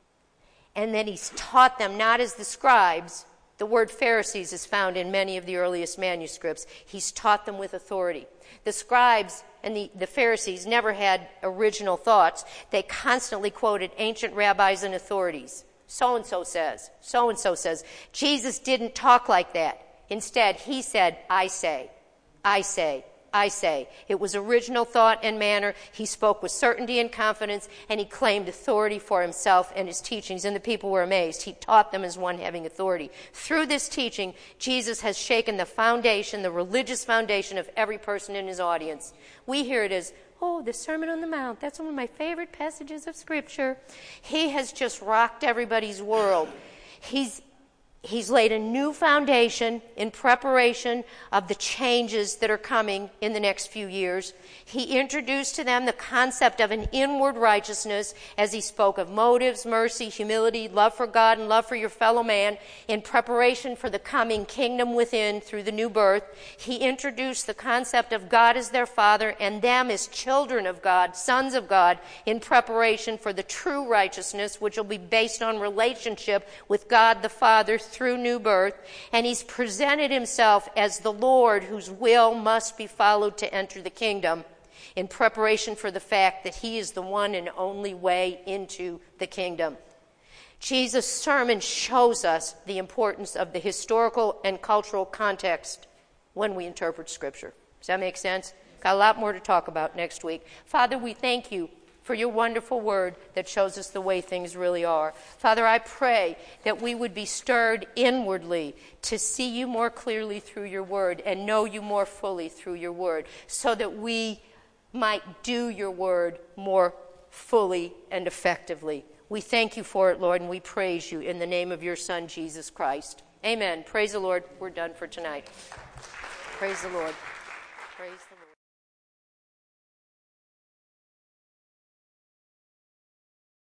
and then he's taught them not as the scribes. The word Pharisees is found in many of the earliest manuscripts. He's taught them with authority. The scribes and the, the Pharisees never had original thoughts. They constantly quoted ancient rabbis and authorities. So-and-so says, so-and-so says. Jesus didn't talk like that. Instead, he said, I say, I say. I say. It was original thought and manner. He spoke with certainty and confidence, and he claimed authority for himself and his teachings, and the people were amazed. He taught them as one having authority. Through this teaching, Jesus has shaken the foundation, the religious foundation of every person in his audience. We hear it as, oh, the Sermon on the Mount. That's one of my favorite passages of Scripture. He has just rocked everybody's world. He's He's laid a new foundation in preparation of the changes that are coming in the next few years. He introduced to them the concept of an inward righteousness as he spoke of motives, mercy, humility, love for God, and love for your fellow man in preparation for the coming kingdom within through the new birth. He introduced the concept of God as their Father and them as children of God, sons of God, in preparation for the true righteousness, which will be based on relationship with God the Father through new birth. And he's presented himself as the Lord whose will must be followed to enter the kingdom, in preparation for the fact that he is the one and only way into the kingdom. Jesus' sermon shows us the importance of the historical and cultural context when we interpret Scripture. Does that make sense? Got a lot more to talk about next week. Father, we thank you for your wonderful word that shows us the way things really are. Father, I pray that we would be stirred inwardly to see you more clearly through your word and know you more fully through your word, so that we might do your word more fully and effectively. We thank you for it, Lord, and we praise you in the name of your Son, Jesus Christ. Amen. Praise the Lord. We're done for tonight. Praise the Lord.